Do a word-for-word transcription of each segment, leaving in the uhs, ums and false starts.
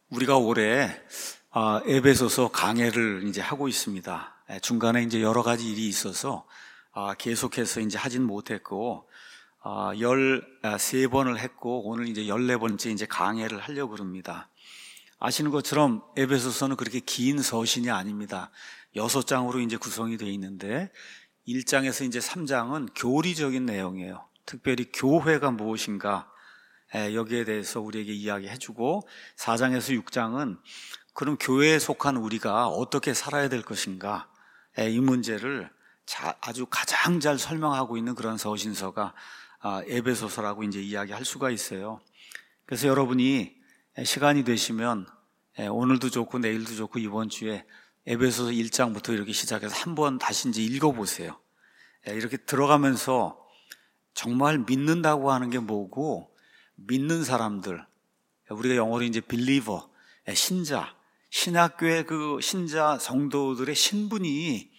우리가 올해 아, 에베소서 강해를 이제 하고 있습니다. 중간에 이제 여러 가지 일이 있어서 아, 계속해서 이제 하진 못했고, 아, 열세 번을 했고, 오늘 이제 열네 번째 이제 강해를 하려고 합니다. 아시는 것처럼 에베소서는 그렇게 긴 서신이 아닙니다. 여섯 장으로 이제 구성이 되어 있는데, 일 장에서 이제 삼 장은 교리적인 내용이에요. 특별히 교회가 무엇인가, 여기에 대해서 우리에게 이야기해주고, 사 장에서 육 장은 그럼 교회에 속한 우리가 어떻게 살아야 될 것인가, 이 문제를 아주 가장 잘 설명하고 있는 그런 서신서가 에베소서라고 이제 이야기할 수가 있어요. 그래서 여러분이 시간이 되시면 오늘도 좋고 내일도 좋고 이번 주에 에베소서 일 장부터 이렇게 시작해서 한번 다시 이제 읽어보세요. 이렇게 들어가면서 정말 믿는다고 하는 게 뭐고, 믿는 사람들, 우리가 영어로 이제 believer, 신자, 신학교의 그 신자 성도들의 신분이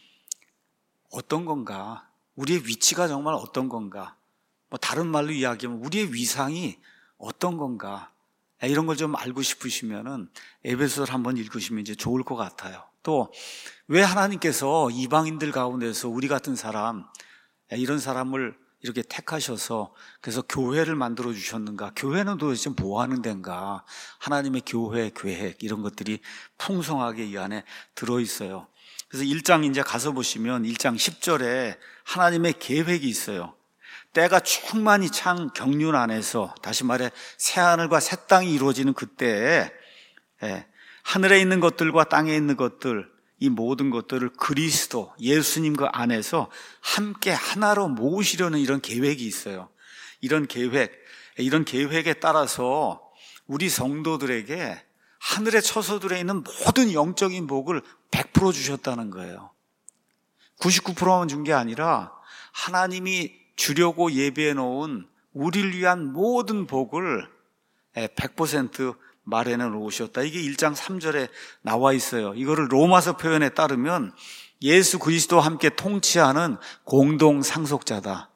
어떤 건가, 우리의 위치가 정말 어떤 건가, 뭐 다른 말로 이야기하면 우리의 위상이 어떤 건가, 이런 걸 좀 알고 싶으시면은 에베소서를 한번 읽으시면 이제 좋을 것 같아요. 또 왜 하나님께서 이방인들 가운데서 우리 같은 사람, 이런 사람을 이렇게 택하셔서 그래서 교회를 만들어 주셨는가, 교회는 도대체 뭐 하는 데인가, 하나님의 교회 계획 이런 것들이 풍성하게 이 안에 들어있어요. 그래서 일 장 이제 가서 보시면 일 장 십 절에 하나님의 계획이 있어요. 때가 충만히 찬 경륜 안에서, 다시 말해 새하늘과 새 땅이 이루어지는 그때에 하늘에 있는 것들과 땅에 있는 것들, 이 모든 것들을 그리스도 예수님 그 안에서 함께 하나로 모으시려는 이런 계획이 있어요. 이런 계획, 이런 계획에 따라서 우리 성도들에게 하늘의 처소들에 있는 모든 영적인 복을 백 퍼센트 주셨다는 거예요. 구십구 퍼센트만 준 게 아니라 하나님이 주려고 예비해 놓은 우리를 위한 모든 복을 백 퍼센트 마련해 놓으셨다. 이게 일 장 삼 절에 나와 있어요. 이거를 로마서 표현에 따르면 예수 그리스도와 함께 통치하는 공동 상속자다.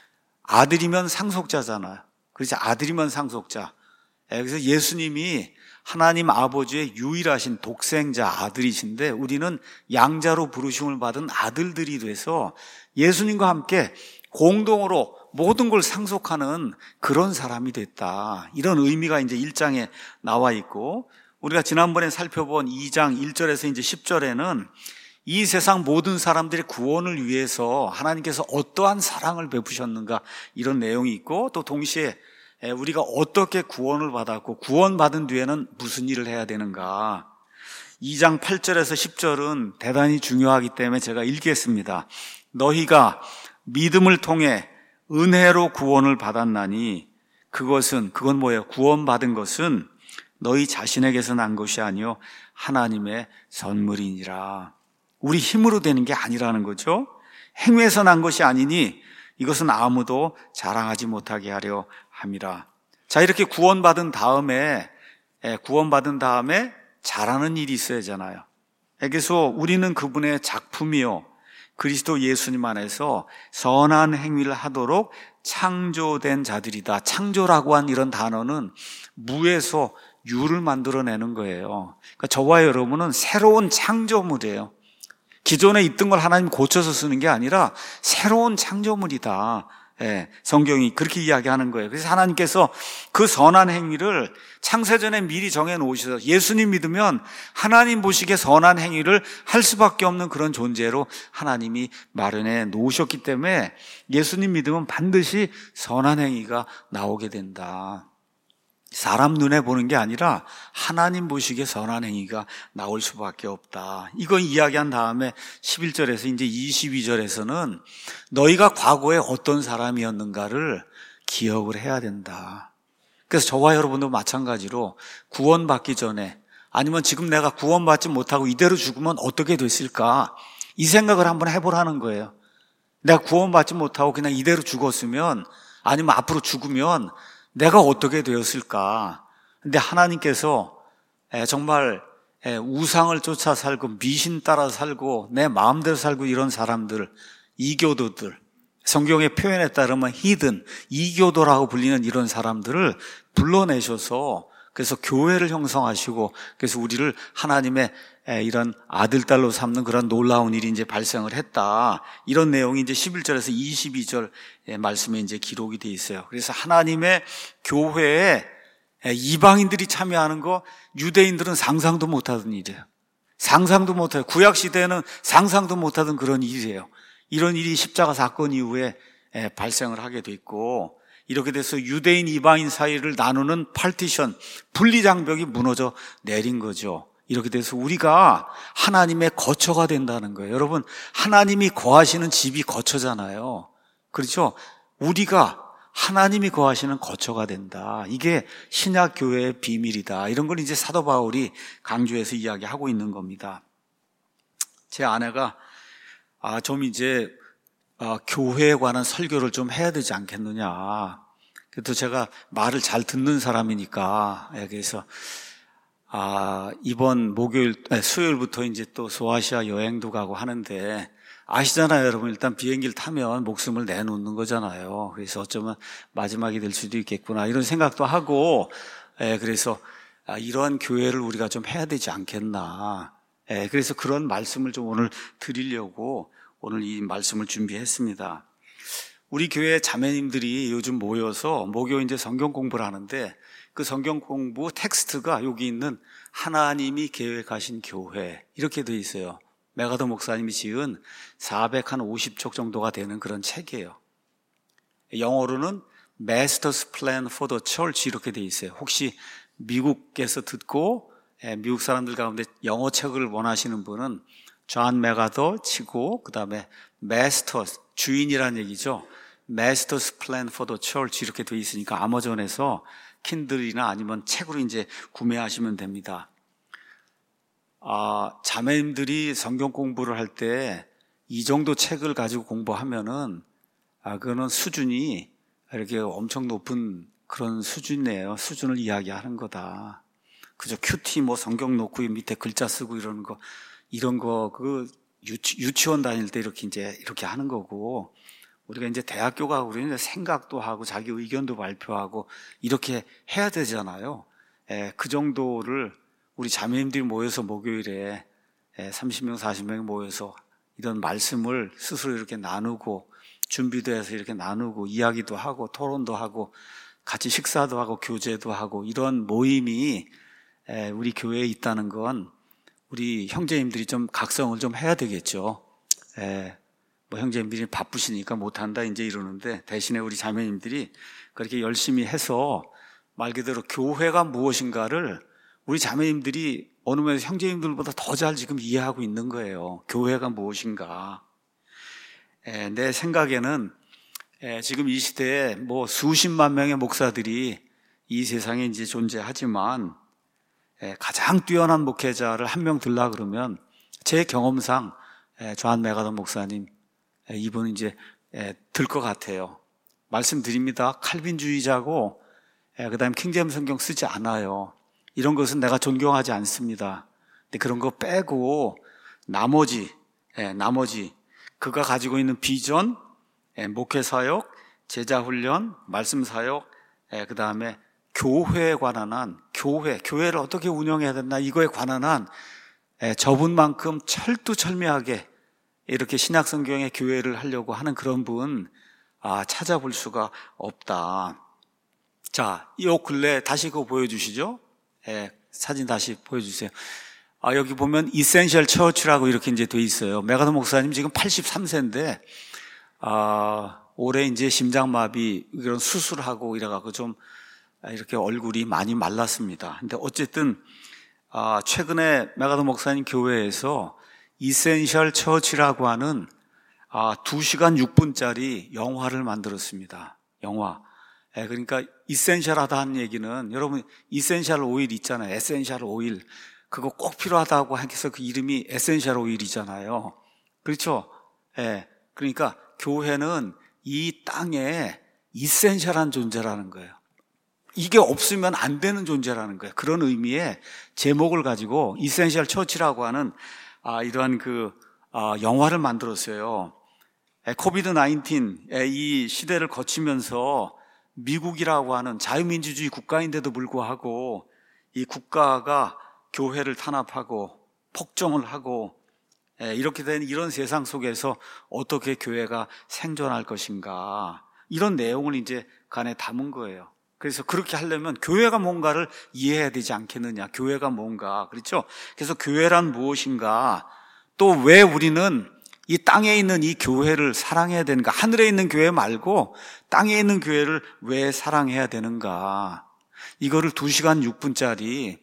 아들이면 상속자잖아요. 그래서 아들이면 상속자. 그래서 예수님이 하나님 아버지의 유일하신 독생자 아들이신데, 우리는 양자로 부르심을 받은 아들들이 돼서 예수님과 함께 공동으로 모든 걸 상속하는 그런 사람이 됐다. 이런 의미가 이제 일 장에 나와 있고, 우리가 지난번에 살펴본 이 장 일 절에서 이제 십 절에는 이 세상 모든 사람들의 구원을 위해서 하나님께서 어떠한 사랑을 베푸셨는가, 이런 내용이 있고, 또 동시에 우리가 어떻게 구원을 받았고 구원받은 뒤에는 무슨 일을 해야 되는가. 이 장 팔 절에서 십 절은 대단히 중요하기 때문에 제가 읽겠습니다. 너희가 믿음을 통해 은혜로 구원을 받았나니 그것은, 그건 뭐예요? 구원받은 것은 너희 자신에게서 난 것이 아니요 하나님의 선물이니라. 우리 힘으로 되는 게 아니라는 거죠. 행위에서 난 것이 아니니 이것은 아무도 자랑하지 못하게 하려 함이라. 자, 이렇게 구원받은 다음에 구원받은 다음에 잘하는 일이 있어야 하잖아요. 그래서 우리는 그분의 작품이요 그리스도 예수님 안에서 선한 행위를 하도록 창조된 자들이다. 창조라고 한 이런 단어는 무에서 유를 만들어내는 거예요. 그러니까 저와 여러분은 새로운 창조물이에요. 기존에 있던 걸 하나님 고쳐서 쓰는 게 아니라 새로운 창조물이다. 예, 성경이 그렇게 이야기하는 거예요. 그래서 하나님께서 그 선한 행위를 창세전에 미리 정해 놓으셔서, 예수님 믿으면 하나님 보시기에 선한 행위를 할 수밖에 없는 그런 존재로 하나님이 마련해 놓으셨기 때문에 예수님 믿으면 반드시 선한 행위가 나오게 된다. 사람 눈에 보는 게 아니라 하나님 보시기에 선한 행위가 나올 수밖에 없다. 이거 이야기한 다음에 십일 절에서 이제 이십이 절에서는 너희가 과거에 어떤 사람이었는가를 기억을 해야 된다. 그래서 저와 여러분도 마찬가지로 구원받기 전에, 아니면 지금 내가 구원받지 못하고 이대로 죽으면 어떻게 됐을까, 이 생각을 한번 해보라는 거예요. 내가 구원받지 못하고 그냥 이대로 죽었으면, 아니면 앞으로 죽으면 내가 어떻게 되었을까? 근데 하나님께서 정말 우상을 쫓아 살고 미신 따라 살고 내 마음대로 살고 이런 사람들, 이교도들, 성경의 표현에 따르면 히든, 이교도라고 불리는 이런 사람들을 불러내셔서 그래서 교회를 형성하시고, 그래서 우리를 하나님의 이런 아들, 딸로 삼는 그런 놀라운 일이 이제 발생을 했다. 이런 내용이 이제 십일 절에서 이십이 절 말씀에 이제 기록이 되어 있어요. 그래서 하나님의 교회에 이방인들이 참여하는 거 유대인들은 상상도 못하던 일이에요. 상상도 못해요. 구약시대에는 상상도 못하던 그런 일이에요. 이런 일이 십자가 사건 이후에 발생을 하게 됐고, 이렇게 돼서 유대인 이방인 사이를 나누는 파티션, 분리장벽이 무너져 내린 거죠. 이렇게 돼서 우리가 하나님의 거처가 된다는 거예요. 여러분, 하나님이 거하시는 집이 거처잖아요. 그렇죠? 우리가 하나님이 거하시는 거처가 된다. 이게 신약 교회의 비밀이다. 이런 걸 이제 사도 바울이 강조해서 이야기하고 있는 겁니다. 제 아내가 아, 좀 이제 어, 교회에 관한 설교를 좀 해야 되지 않겠느냐. 그래도 제가 말을 잘 듣는 사람이니까, 그래서 아, 이번 목요일, 수요일부터 이제 또 소아시아 여행도 가고 하는데, 아시잖아요, 여러분. 일단 비행기를 타면 목숨을 내놓는 거잖아요. 그래서 어쩌면 마지막이 될 수도 있겠구나, 이런 생각도 하고, 예, 그래서 아, 이런 교회를 우리가 좀 해야 되지 않겠나. 예, 그래서 그런 말씀을 좀 오늘 드리려고 오늘 이 말씀을 준비했습니다. 우리 교회 자매님들이 요즘 모여서 목요 이제 성경 공부를 하는데, 그 성경 공부 텍스트가 여기 있는 하나님이 계획하신 교회, 이렇게 되어 있어요. 메가더 목사님이 지은 사백오십 쪽 정도가 되는 그런 책이에요. 영어로는 Master's Plan for the Church 이렇게 되어 있어요. 혹시 미국에서 듣고 미국 사람들 가운데 영어 책을 원하시는 분은 존 메가더 치고 그 다음에 Master's, 주인이라는 얘기죠. Master's Plan for the Church 이렇게 되어 있으니까 아마존에서 킨들이나 아니면 책으로 이제 구매하시면 됩니다. 아, 자매님들이 성경 공부를 할 때 이 정도 책을 가지고 공부하면은, 아, 그거는 수준이 이렇게 엄청 높은 그런 수준이에요. 수준을 이야기하는 거다. 그저 큐티 뭐 성경 놓고 밑에 글자 쓰고 이러는 거, 이런 거, 그 유치, 유치원 다닐 때 이렇게 이제 이렇게 하는 거고, 우리가 이제 대학교 가고 그러면 생각도 하고 자기 의견도 발표하고 이렇게 해야 되잖아요. 에, 그 정도를 우리 자매님들이 모여서 목요일에 삼십 명, 사십 명 모여서 이런 말씀을 스스로 이렇게 나누고 준비도 해서 이렇게 나누고 이야기도 하고 토론도 하고 같이 식사도 하고 교제도 하고 이런 모임이 우리 교회에 있다는 건 우리 형제님들이 좀 각성을 좀 해야 되겠죠. 뭐 형제님들이 바쁘시니까 못한다 이제 이러는데, 대신에 우리 자매님들이 그렇게 열심히 해서 말 그대로 교회가 무엇인가를 우리 자매님들이 어느 면에서 형제님들보다 더 잘 지금 이해하고 있는 거예요. 교회가 무엇인가. 에, 내 생각에는 에, 지금 이 시대에 뭐 수십만 명의 목사들이 이 세상에 이제 존재하지만 에, 가장 뛰어난 목회자를 한 명 들라 그러면 제 경험상 에, 존 메가더 목사님, 에, 이분은 이제 들 것 같아요. 말씀드립니다. 칼빈주의자고 에, 그다음에 킹제임스 성경 쓰지 않아요. 이런 것은 내가 존경하지 않습니다. 근데 그런 거 빼고 나머지, 예, 나머지 그가 가지고 있는 비전, 예, 목회사역, 제자훈련, 말씀사역, 예, 그 다음에 교회에 관한 한, 교회, 교회를 어떻게 운영해야 되나 이거에 관한 한 예, 저분만큼 철두철미하게 이렇게 신약성경의 교회를 하려고 하는 그런 분 아, 찾아볼 수가 없다. 자, 이 근래 다시 그거 보여주시죠. 예, 사진 다시 보여주세요. 아, 여기 보면 이센셜 처치라고 이렇게 이제 돼 있어요. 메가더 목사님 지금 팔십삼 세인데, 아, 올해 이제 심장마비 이런 수술하고 이래갖고 좀 이렇게 얼굴이 많이 말랐습니다. 근데 어쨌든, 아, 최근에 메가더 목사님 교회에서 이센셜 처치라고 하는 아, 두 시간 육 분짜리 영화를 만들었습니다. 영화. 예, 그러니까 이센셜하다는 얘기는 여러분 이센셜 오일 있잖아요. 에센셜 오일. 그거 꼭 필요하다고 해서 그 이름이 에센셜 오일이잖아요. 그렇죠? 예. 그러니까 교회는 이 땅에 이센셜한 존재라는 거예요. 이게 없으면 안 되는 존재라는 거예요. 그런 의미의 제목을 가지고 이센셜 처치라고 하는 아, 이러한 그 아, 영화를 만들었어요. 예, 코비드 나인틴 이 시대를 거치면서 미국이라고 하는 자유민주주의 국가인데도 불구하고 이 국가가 교회를 탄압하고 폭정을 하고 이렇게 된 이런 세상 속에서 어떻게 교회가 생존할 것인가, 이런 내용을 이제 간에 담은 거예요. 그래서 그렇게 하려면 교회가 뭔가를 이해해야 되지 않겠느냐. 교회가 뭔가, 그렇죠? 그래서 교회란 무엇인가, 또 왜 우리는 이 땅에 있는 이 교회를 사랑해야 되는가, 하늘에 있는 교회 말고 땅에 있는 교회를 왜 사랑해야 되는가, 이거를 두 시간 육 분짜리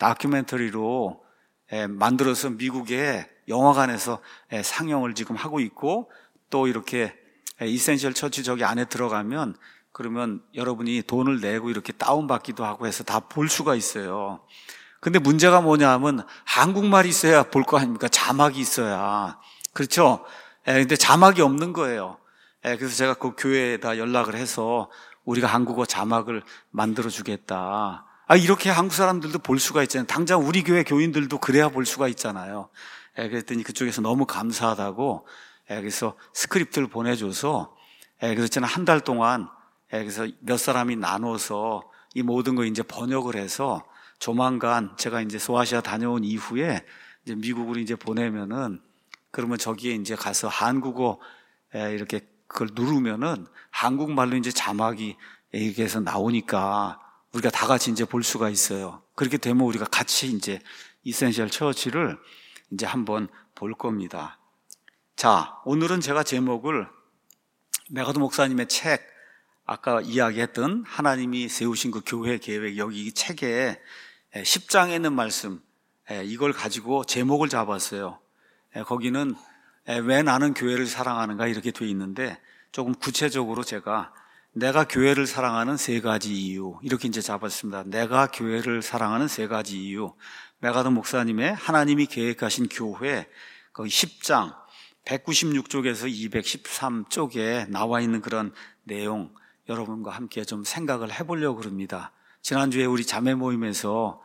다큐멘터리로 만들어서 미국의 영화관에서 상영을 지금 하고 있고, 또 이렇게 이센셜 처치 저기 안에 들어가면 그러면 여러분이 돈을 내고 이렇게 다운받기도 하고 해서 다 볼 수가 있어요. 근데 문제가 뭐냐 하면 한국말이 있어야 볼 거 아닙니까? 자막이 있어야. 그렇죠? 근데 자막이 없는 거예요. 그래서 제가 그 교회에다 연락을 해서 우리가 한국어 자막을 만들어 주겠다. 아, 이렇게 한국 사람들도 볼 수가 있잖아요. 당장 우리 교회 교인들도 그래야 볼 수가 있잖아요. 그랬더니 그쪽에서 너무 감사하다고 그래서 스크립트를 보내줘서, 그래서 저는 한 달 동안 그래서 몇 사람이 나눠서 이 모든 거 이제 번역을 해서 조만간 제가 이제 소아시아 다녀온 이후에 이제 미국으로 이제 보내면은, 그러면 저기에 이제 가서 한국어 이렇게 그걸 누르면은 한국말로 이제 자막이 이렇게 해서 나오니까 우리가 다 같이 이제 볼 수가 있어요. 그렇게 되면 우리가 같이 이제 이센셜 처치를 이제 한번 볼 겁니다. 자, 오늘은 제가 제목을 메가도 목사님의 책, 아까 이야기했던 하나님이 세우신 그 교회 계획, 여기 이 책에 십 장에 있는 말씀, 이걸 가지고 제목을 잡았어요. 거기는 왜 나는 교회를 사랑하는가 이렇게 돼 있는데, 조금 구체적으로 제가 내가 교회를 사랑하는 세 가지 이유, 이렇게 이제 잡았습니다. 내가 교회를 사랑하는 세 가지 이유. 메가도 목사님의 하나님이 계획하신 교회, 거기 십 장 백구십육 쪽에서 이백십삼 쪽에 나와 있는 그런 내용, 여러분과 함께 좀 생각을 해보려고 합니다. 지난주에 우리 자매 모임에서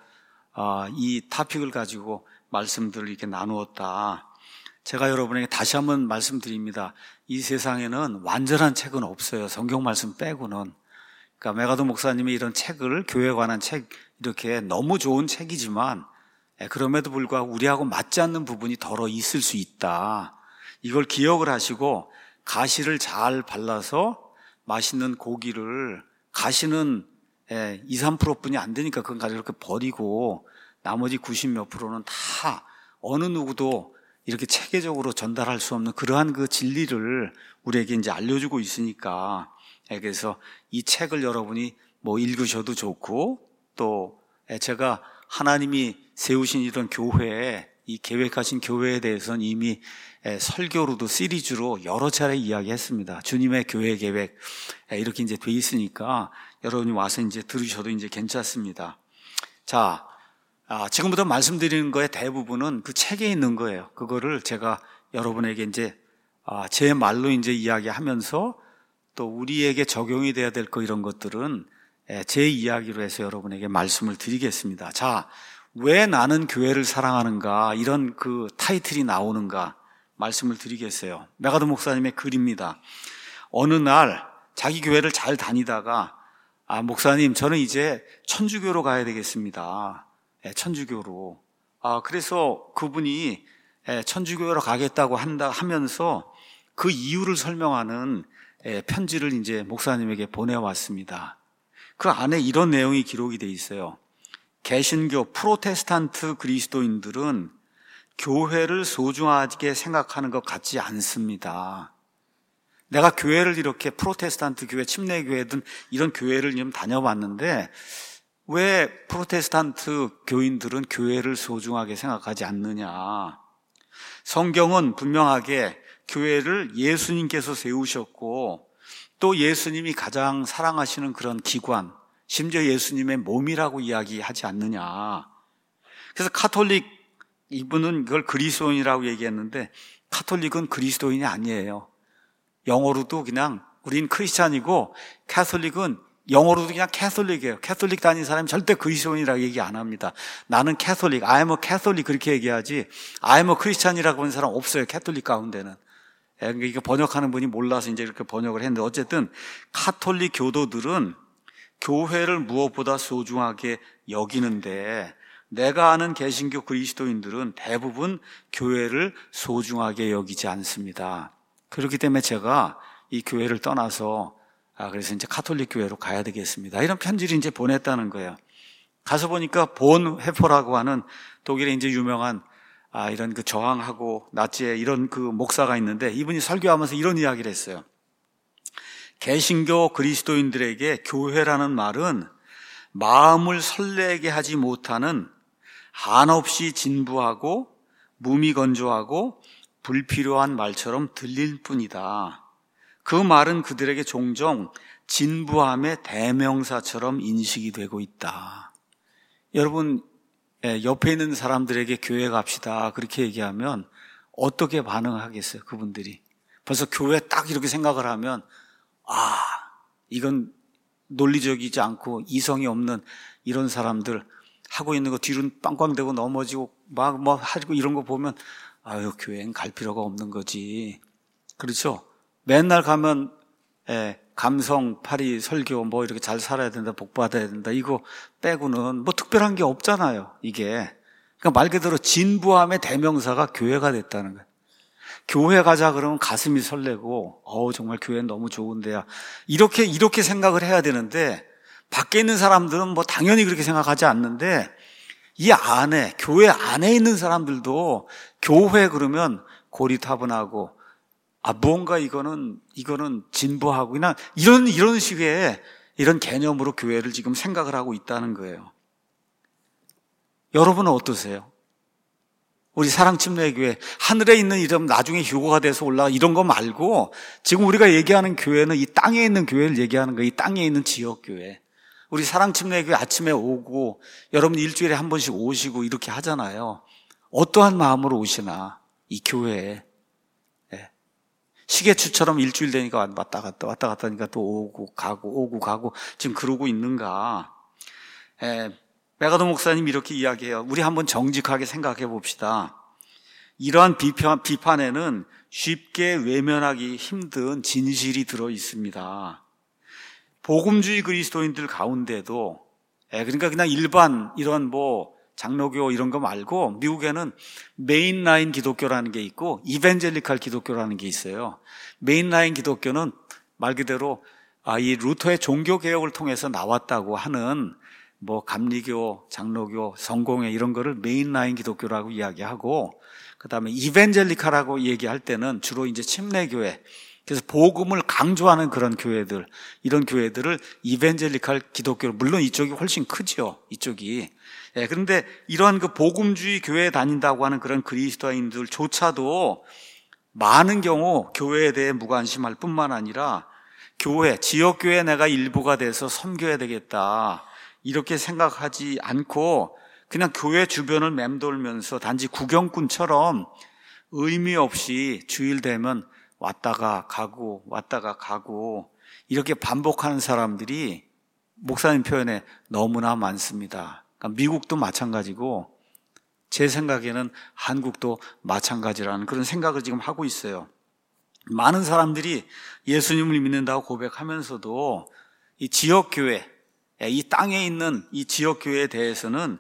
이 토픽을 가지고 말씀들을 이렇게 나누었다. 제가 여러분에게 다시 한번 말씀드립니다. 이 세상에는 완전한 책은 없어요. 성경 말씀 빼고는. 그러니까 메가도 목사님이 이런 책을, 교회에 관한 책, 이렇게 너무 좋은 책이지만 그럼에도 불구하고 우리하고 맞지 않는 부분이 더러 있을 수 있다. 이걸 기억을 하시고 가시를 잘 발라서 맛있는 고기를, 가시는 이, 삼 퍼센트뿐이 안 되니까 그건 가지고 이렇게 버리고 나머지 구십 몇 프로는 다 어느 누구도 이렇게 체계적으로 전달할 수 없는 그러한 그 진리를 우리에게 이제 알려주고 있으니까, 그래서 이 책을 여러분이 뭐 읽으셔도 좋고, 또 제가 하나님이 세우신 이런 교회, 이 계획하신 교회에 대해서는 이미 설교로도 시리즈로 여러 차례 이야기했습니다. 주님의 교회 계획 이렇게 이제 돼 있으니까 여러분이 와서 이제 들으셔도 이제 괜찮습니다. 자, 아, 지금부터 말씀드리는 거의 대부분은 그 책에 있는 거예요. 그거를 제가 여러분에게 이제 아, 제 말로 이제 이야기하면서 또 우리에게 적용이 돼야 될 거, 이런 것들은 제 이야기로 해서 여러분에게 말씀을 드리겠습니다. 자, 왜 나는 교회를 사랑하는가, 이런 그 타이틀이 나오는가 말씀을 드리겠어요. 메가도 목사님의 글입니다. 어느 날 자기 교회를 잘 다니다가, 아, 목사님, 저는 이제 천주교로 가야 되겠습니다. 천주교로. 아, 그래서 그분이 천주교로 가겠다고 한다 하면서 그 이유를 설명하는 편지를 이제 목사님에게 보내왔습니다. 그 안에 이런 내용이 기록이 돼 있어요. 개신교 프로테스탄트 그리스도인들은 교회를 소중하게 생각하는 것 같지 않습니다. 내가 교회를 이렇게 프로테스탄트 교회, 침례교회든 이런 교회를 좀 다녀봤는데 왜 프로테스탄트 교인들은 교회를 소중하게 생각하지 않느냐. 성경은 분명하게 교회를 예수님께서 세우셨고 또 예수님이 가장 사랑하시는 그런 기관, 심지어 예수님의 몸이라고 이야기하지 않느냐. 그래서 카톨릭, 이분은 이걸 그리스도인이라고 얘기했는데 카톨릭은 그리스도인이 아니에요. 영어로도 그냥 우린 크리스찬이고 카톨릭은 영어로도 그냥 캐톨릭이에요. 캐톨릭 다니는 사람이 절대 그리스도인이라고 얘기 안 합니다. 나는 캐톨릭, I'm a Catholic 그렇게 얘기하지 I'm a Christian이라고 하는 사람 없어요. 캐톨릭 가운데는. 이게 번역하는 분이 몰라서 이제 이렇게 번역을 했는데, 어쨌든 카톨릭 교도들은 교회를 무엇보다 소중하게 여기는데 내가 아는 개신교 그리스도인들은 대부분 교회를 소중하게 여기지 않습니다. 그렇기 때문에 제가 이 교회를 떠나서 아 그래서 이제 카톨릭 교회로 가야 되겠습니다. 이런 편지를 이제 보냈다는 거예요. 가서 보니까 본 회포라고 하는 독일의 이제 유명한 아 이런 그 저항하고 나치의 이런 그 목사가 있는데 이분이 설교하면서 이런 이야기를 했어요. 개신교 그리스도인들에게 교회라는 말은 마음을 설레게 하지 못하는 한없이 진부하고 무미건조하고 불필요한 말처럼 들릴 뿐이다. 그 말은 그들에게 종종 진부함의 대명사처럼 인식이 되고 있다. 여러분 옆에 있는 사람들에게 교회 갑시다 그렇게 얘기하면 어떻게 반응하겠어요? 그분들이 벌써 교회 딱 이렇게 생각을 하면 아 이건 논리적이지 않고 이성이 없는 이런 사람들 하고 있는 거 뒤로 빵빵대고 넘어지고 막 뭐 하고 이런 거 보면 아유 교회는 갈 필요가 없는 거지. 그렇죠? 맨날 가면 예, 감성, 파리, 설교 뭐 이렇게 잘 살아야 된다, 복 받아야 된다 이거 빼고는 뭐 특별한 게 없잖아요. 이게 그러니까 말 그대로 진부함의 대명사가 교회가 됐다는 거예요. 교회 가자 그러면 가슴이 설레고 어우 정말 교회는 너무 좋은데야 이렇게 이렇게 생각을 해야 되는데 밖에 있는 사람들은 뭐 당연히 그렇게 생각하지 않는데 이 안에 교회 안에 있는 사람들도 교회 그러면 고리타분하고 아 무언가 이거는 이거는 진부하고 그냥 이런 이런 식의 이런 개념으로 교회를 지금 생각을 하고 있다는 거예요. 여러분은 어떠세요? 우리 사랑침례교회 하늘에 있는 이름 나중에 휴거가 돼서 올라가 이런 거 말고 지금 우리가 얘기하는 교회는 이 땅에 있는 교회를 얘기하는 거예요. 이 땅에 있는 지역교회. 우리 사랑침례교회 아침에 오고 여러분 일주일에 한 번씩 오시고 이렇게 하잖아요. 어떠한 마음으로 오시나 이 교회에. 네. 시계추처럼 일주일 되니까 왔다 갔다 왔다 갔다 하니까 또 오고 가고 오고 가고 지금 그러고 있는가. 네. 메가도 목사님 이렇게 이야기해요. 우리 한번 정직하게 생각해 봅시다. 이러한 비판, 비판에는 쉽게 외면하기 힘든 진실이 들어 있습니다. 복음주의 그리스도인들 가운데도 그러니까 그냥 일반 이런 뭐 장로교 이런 거 말고 미국에는 메인라인 기독교라는 게 있고 이벤젤리칼 기독교라는 게 있어요. 메인라인 기독교는 말 그대로 이 루터의 종교개혁을 통해서 나왔다고 하는 뭐 감리교, 장로교, 성공회 이런 거를 메인라인 기독교라고 이야기하고 그다음에 이벤젤리카라고 얘기할 때는 주로 이제 침례교회 그래서 복음을 강조하는 그런 교회들 이런 교회들을 이벤젤리칼 기독교 물론 이쪽이 훨씬 크죠. 이쪽이. 예, 그런데 이러한 그 복음주의 교회에 다닌다고 하는 그런 그리스도인들조차도 많은 경우 교회에 대해 무관심할 뿐만 아니라 교회, 지역교회 내가 일부가 돼서 섬겨야 되겠다. 이렇게 생각하지 않고 그냥 교회 주변을 맴돌면서 단지 구경꾼처럼 의미 없이 주일 되면 왔다가 가고 왔다가 가고 이렇게 반복하는 사람들이 목사님 표현에 너무나 많습니다. 그러니까 미국도 마찬가지고 제 생각에는 한국도 마찬가지라는 그런 생각을 지금 하고 있어요. 많은 사람들이 예수님을 믿는다고 고백하면서도 이 지역교회 이 땅에 있는 이 지역교회에 대해서는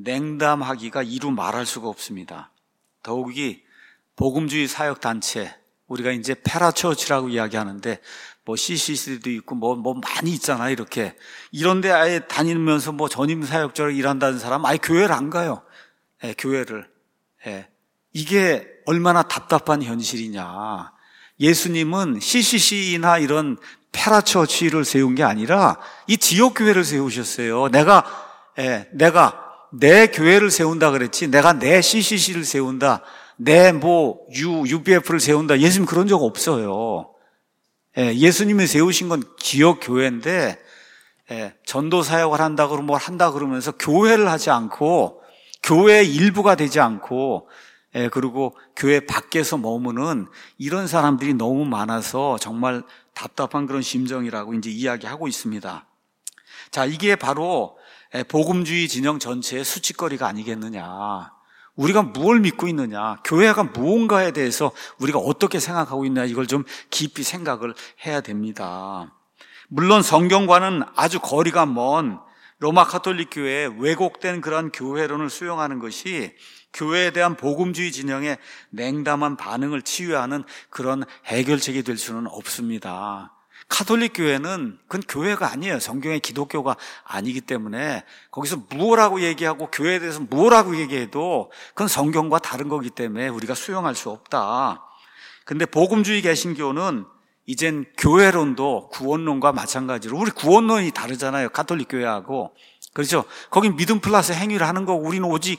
냉담하기가 이루 말할 수가 없습니다. 더욱이 복음주의 사역단체, 우리가 이제 페라처치라고 이야기하는데 뭐 씨씨씨도 있고 뭐, 뭐 많이 있잖아요. 이렇게. 이런데 아예 다니면서 뭐 전임 사역자로 일한다는 사람 아예 교회를 안 가요. 예, 교회를. 예. 이게 얼마나 답답한 현실이냐. 예수님은 씨씨씨나 이런 페라처치를 세운 게 아니라 이 지역교회를 세우셨어요. 내가, 예, 내가 내 교회를 세운다 그랬지, 내가 내 씨씨씨를 세운다, 내 뭐, U, 유비에프를 세운다. 예수님 그런 적 없어요. 예, 예수님이 세우신 건 지역교회인데, 예, 전도 사역을 한다 그러면 뭘 한다 그러면서 교회를 하지 않고, 교회의 일부가 되지 않고, 예, 그리고 교회 밖에서 머무는 이런 사람들이 너무 많아서 정말 답답한 그런 심정이라고 이제 이야기하고 있습니다. 자, 이게 바로 복음주의 진영 전체의 수치거리가 아니겠느냐. 우리가 무엇을 믿고 있느냐, 교회가 무언가에 대해서 우리가 어떻게 생각하고 있냐, 이걸 좀 깊이 생각을 해야 됩니다. 물론 성경과는 아주 거리가 먼 로마 가톨릭 교회에 왜곡된 그런 교회론을 수용하는 것이 교회에 대한 복음주의 진영의 냉담한 반응을 치유하는 그런 해결책이 될 수는 없습니다. 가톨릭 교회는 그건 교회가 아니에요. 성경의 기독교가 아니기 때문에 거기서 무엇라고 얘기하고 교회에 대해서 무엇라고 얘기해도 그건 성경과 다른 거기 때문에 우리가 수용할 수 없다. 근데 복음주의 개신교는 이젠 교회론도 구원론과 마찬가지로, 우리 구원론이 다르잖아요. 가톨릭 교회하고. 그렇죠? 거긴 믿음 플러스 행위를 하는 거고 우리는 오직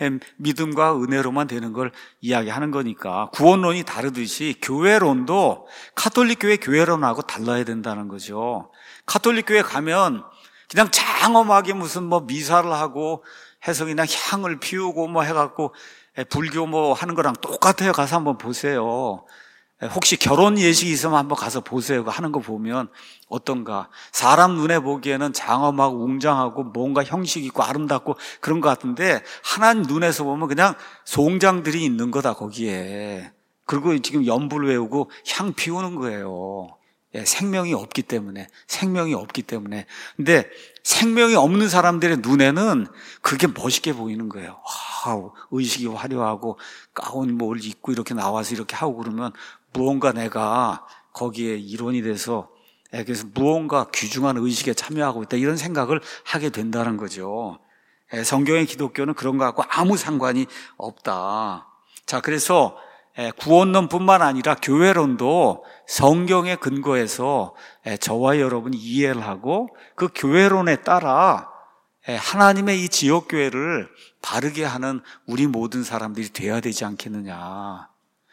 믿음과 은혜로만 되는 걸 이야기하는 거니까 구원론이 다르듯이 교회론도 가톨릭 교회 교회론하고 달라야 된다는 거죠. 가톨릭 교회 가면 그냥 장엄하게 무슨 뭐 미사를 하고 해서 그냥 향을 피우고 뭐 해갖고 불교 뭐 하는 거랑 똑같아요. 가서 한번 보세요. 혹시 결혼 예식이 있으면 한번 가서 보세요. 하는 거 보면 어떤가. 사람 눈에 보기에는 장엄하고 웅장하고 뭔가 형식 있고 아름답고 그런 것 같은데 하나님 눈에서 보면 그냥 송장들이 있는 거다 거기에. 그리고 지금 연불 외우고 향 피우는 거예요. 예, 생명이 없기 때문에 생명이 없기 때문에. 근데 생명이 없는 사람들의 눈에는 그게 멋있게 보이는 거예요. 와, 의식이 화려하고 가운 뭘 입고 이렇게 나와서 이렇게 하고 그러면 무언가 내가 거기에 일원이 돼서 그래서 무언가 귀중한 의식에 참여하고 있다 이런 생각을 하게 된다는 거죠. 성경의 기독교는 그런 것하고 아무 상관이 없다. 자, 그래서 구원론뿐만 아니라 교회론도 성경에 근거해서 저와 여러분이 이해를 하고 그 교회론에 따라 하나님의 이 지역교회를 바르게 하는 우리 모든 사람들이 돼야 되지 않겠느냐.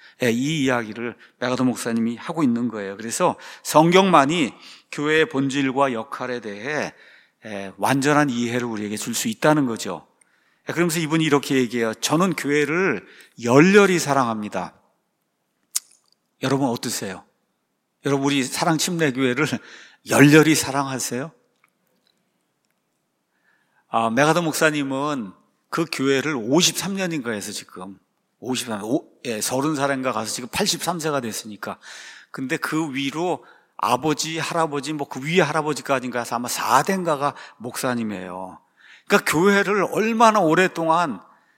이 이야기를 메가더 목사님이 하고 있는 거예요. 그래서 성경만이 교회의 본질과 역할에 대해 완전한 이해를 우리에게 줄 수 있다는 거죠. 그러면서 이분이 이렇게 얘기해요. 저는 교회를 열렬히 사랑합니다. 여러분 어떠세요? 여러분 우리 사랑침례교회를 열렬히 사랑하세요? 아, 메가더 목사님은 그 교회를 오십삼 년인가 해서 지금 오십삼 년, 오, 예, 서른 살인가 가서 지금 팔십삼 세가 됐으니까. 근데 그 위로 아버지, 할아버지, 뭐 그 위에 할아버지까지인가 해서 아마 사 대인가가 목사님이에요. 그러니까 교회를 얼마나 오랫동안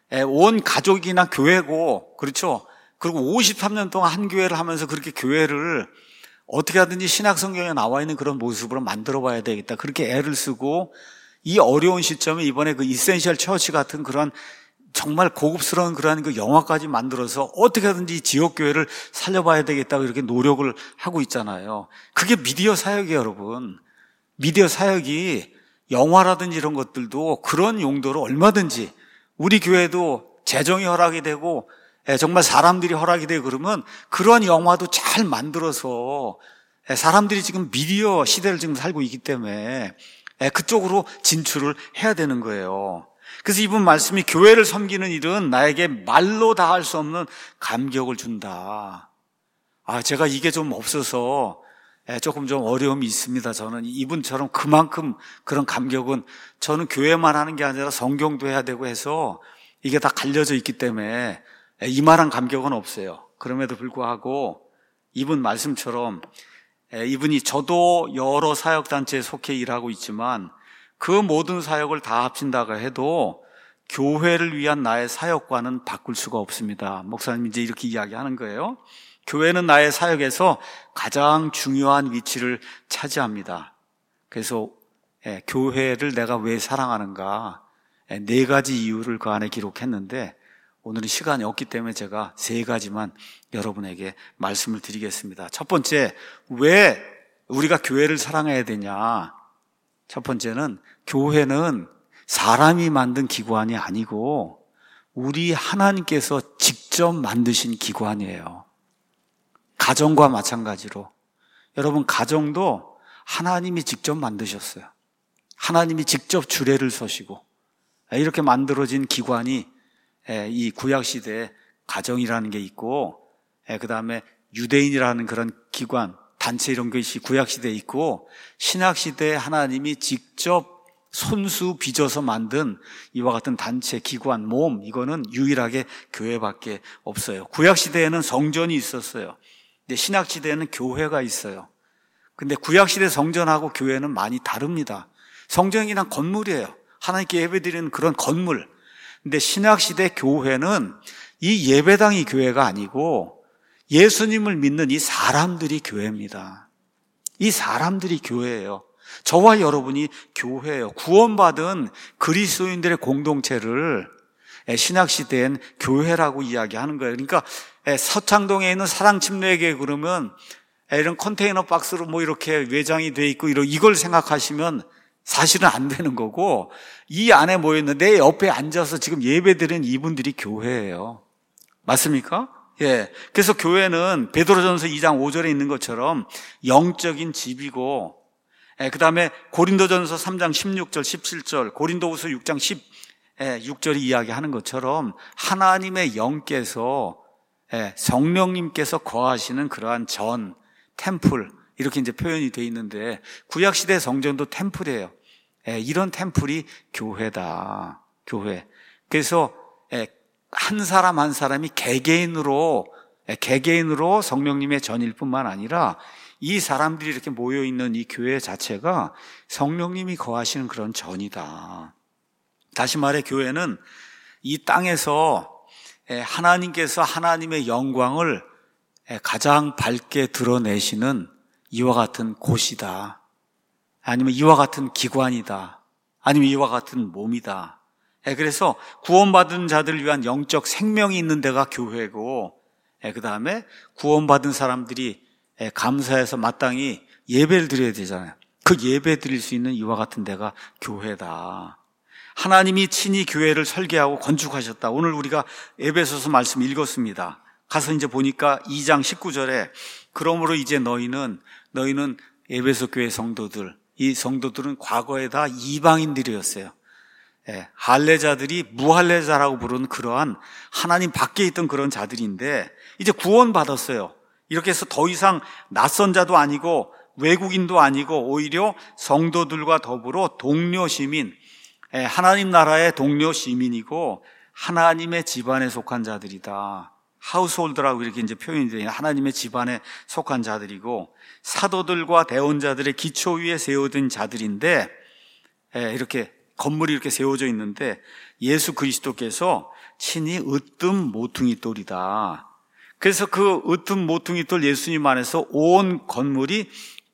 온 가족이나 교회고, 그렇죠? 그리고 오십삼 년 동안 한 교회를 하면서 그렇게 교회를 어떻게 하든지 신약 성경에 나와 있는 그런 모습으로 만들어 봐야 되겠다. 그렇게 애를 쓰고 이 어려운 시점에 이번에 그 이센셜 처치 같은 그런 정말 고급스러운 그런 그 영화까지 만들어서 어떻게 하든지 지역교회를 살려봐야 되겠다고 이렇게 노력을 하고 있잖아요. 그게 미디어 사역이에요, 여러분. 미디어 사역이 영화라든지 이런 것들도 그런 용도로 얼마든지 우리 교회도 재정이 허락이 되고 정말 사람들이 허락이 되고 그러면 그런 영화도 잘 만들어서 사람들이 지금 미디어 시대를 지금 살고 있기 때문에 그쪽으로 진출을 해야 되는 거예요. 그래서 이분 말씀이 교회를 섬기는 일은 나에게 말로 다 할 수 없는 감격을 준다. 아, 제가 이게 좀 없어서 조금 좀 어려움이 있습니다. 저는 이분처럼 그만큼 그런 감격은 저는 교회만 하는 게 아니라 성경도 해야 되고 해서 이게 다 갈려져 있기 때문에 이만한 감격은 없어요. 그럼에도 불구하고 이분 말씀처럼 이분이 저도 여러 사역단체에 속해 일하고 있지만 그 모든 사역을 다 합친다고 해도 교회를 위한 나의 사역과는 바꿀 수가 없습니다. 목사님이 이제 이렇게 이야기하는 거예요. 교회는 나의 사역에서 가장 중요한 위치를 차지합니다. 그래서 예, 교회를 내가 왜 사랑하는가 예, 네 가지 이유를 그 안에 기록했는데 오늘은 시간이 없기 때문에 제가 세 가지만 여러분에게 말씀을 드리겠습니다. 첫 번째, 왜 우리가 교회를 사랑해야 되냐? 첫 번째는 교회는 사람이 만든 기관이 아니고 우리 하나님께서 직접 만드신 기관이에요. 가정과 마찬가지로 여러분 가정도 하나님이 직접 만드셨어요. 하나님이 직접 주례를 서시고 이렇게 만들어진 기관이 이 구약시대에 가정이라는 게 있고 그 다음에 유대인이라는 그런 기관 단체 이런 것이 구약시대에 있고 신약시대에 하나님이 직접 손수 빚어서 만든 이와 같은 단체, 기관, 몸 이거는 유일하게 교회밖에 없어요. 구약시대에는 성전이 있었어요. 근데 신약시대에는 교회가 있어요. 근데 구약시대 성전하고 교회는 많이 다릅니다. 성전이 그냥 건물이에요. 하나님께 예배드리는 그런 건물. 근데 신약시대 교회는 이 예배당이 교회가 아니고 예수님을 믿는 이 사람들이 교회입니다. 이 사람들이 교회예요. 저와 여러분이 교회예요. 구원받은 그리스도인들의 공동체를 신약시대엔 교회라고 이야기하는 거예요. 그러니까 서창동에 있는 사랑침례교회 그러면 이런 컨테이너 박스로 뭐 이렇게 외장이 돼 있고 이걸 생각하시면 사실은 안 되는 거고, 이 안에 모여있는 내 옆에 앉아서 지금 예배드리는 이분들이 교회예요. 맞습니까? 예. 그래서 교회는 베드로전서 이 장 오 절에 있는 것처럼 영적인 집이고, 예, 그 다음에 고린도전서 삼 장 십육 절, 십칠 절, 고린도후서 육 장 십육 절이 이야기하는 것처럼 하나님의 영께서, 예, 성령님께서 거하시는 그러한 전, 템플, 이렇게 이제 표현이 되어 있는데, 구약시대 성전도 템플이에요. 예, 이런 템플이 교회다. 교회. 그래서, 예, 한 사람 한 사람이 개개인으로, 예, 개개인으로 성령님의 전일 뿐만 아니라 이 사람들이 이렇게 모여있는 이 교회 자체가 성령님이 거하시는 그런 전이다. 다시 말해 교회는 이 땅에서 하나님께서 하나님의 영광을 가장 밝게 드러내시는 이와 같은 곳이다. 아니면 이와 같은 기관이다. 아니면 이와 같은 몸이다. 그래서 구원받은 자들을 위한 영적 생명이 있는 데가 교회고, 그 다음에 구원받은 사람들이 감사해서 마땅히 예배를 드려야 되잖아요. 그 예배 드릴 수 있는 이와 같은 데가 교회다. 하나님이 친히 교회를 설계하고 건축하셨다. 오늘 우리가 에베소서 말씀 읽었습니다. 가서 이제 보니까 이 장 십구 절에 그러므로 이제 너희는 너희는 에베소 교회 성도들, 이 성도들은 과거에 다 이방인들이었어요. 예, 할례자들이 무할례자라고 부르는 그러한 하나님 밖에 있던 그런 자들인데 이제 구원받았어요. 이렇게 해서 더 이상 낯선 자도 아니고 외국인도 아니고 오히려 성도들과 더불어 동료 시민, 예, 하나님 나라의 동료 시민이고 하나님의 집안에 속한 자들이다. 하우스홀드라고 이렇게 이제 표현이 되는 하나님의 집안에 속한 자들이고 사도들과 대언자들의 기초 위에 세워진 자들인데, 예, 이렇게 건물이 이렇게 세워져 있는데 예수 그리스도께서 친히 으뜸 모퉁이 돌이다. 그래서 그 으뜸 모퉁이 돌 예수님 안에서 온 건물이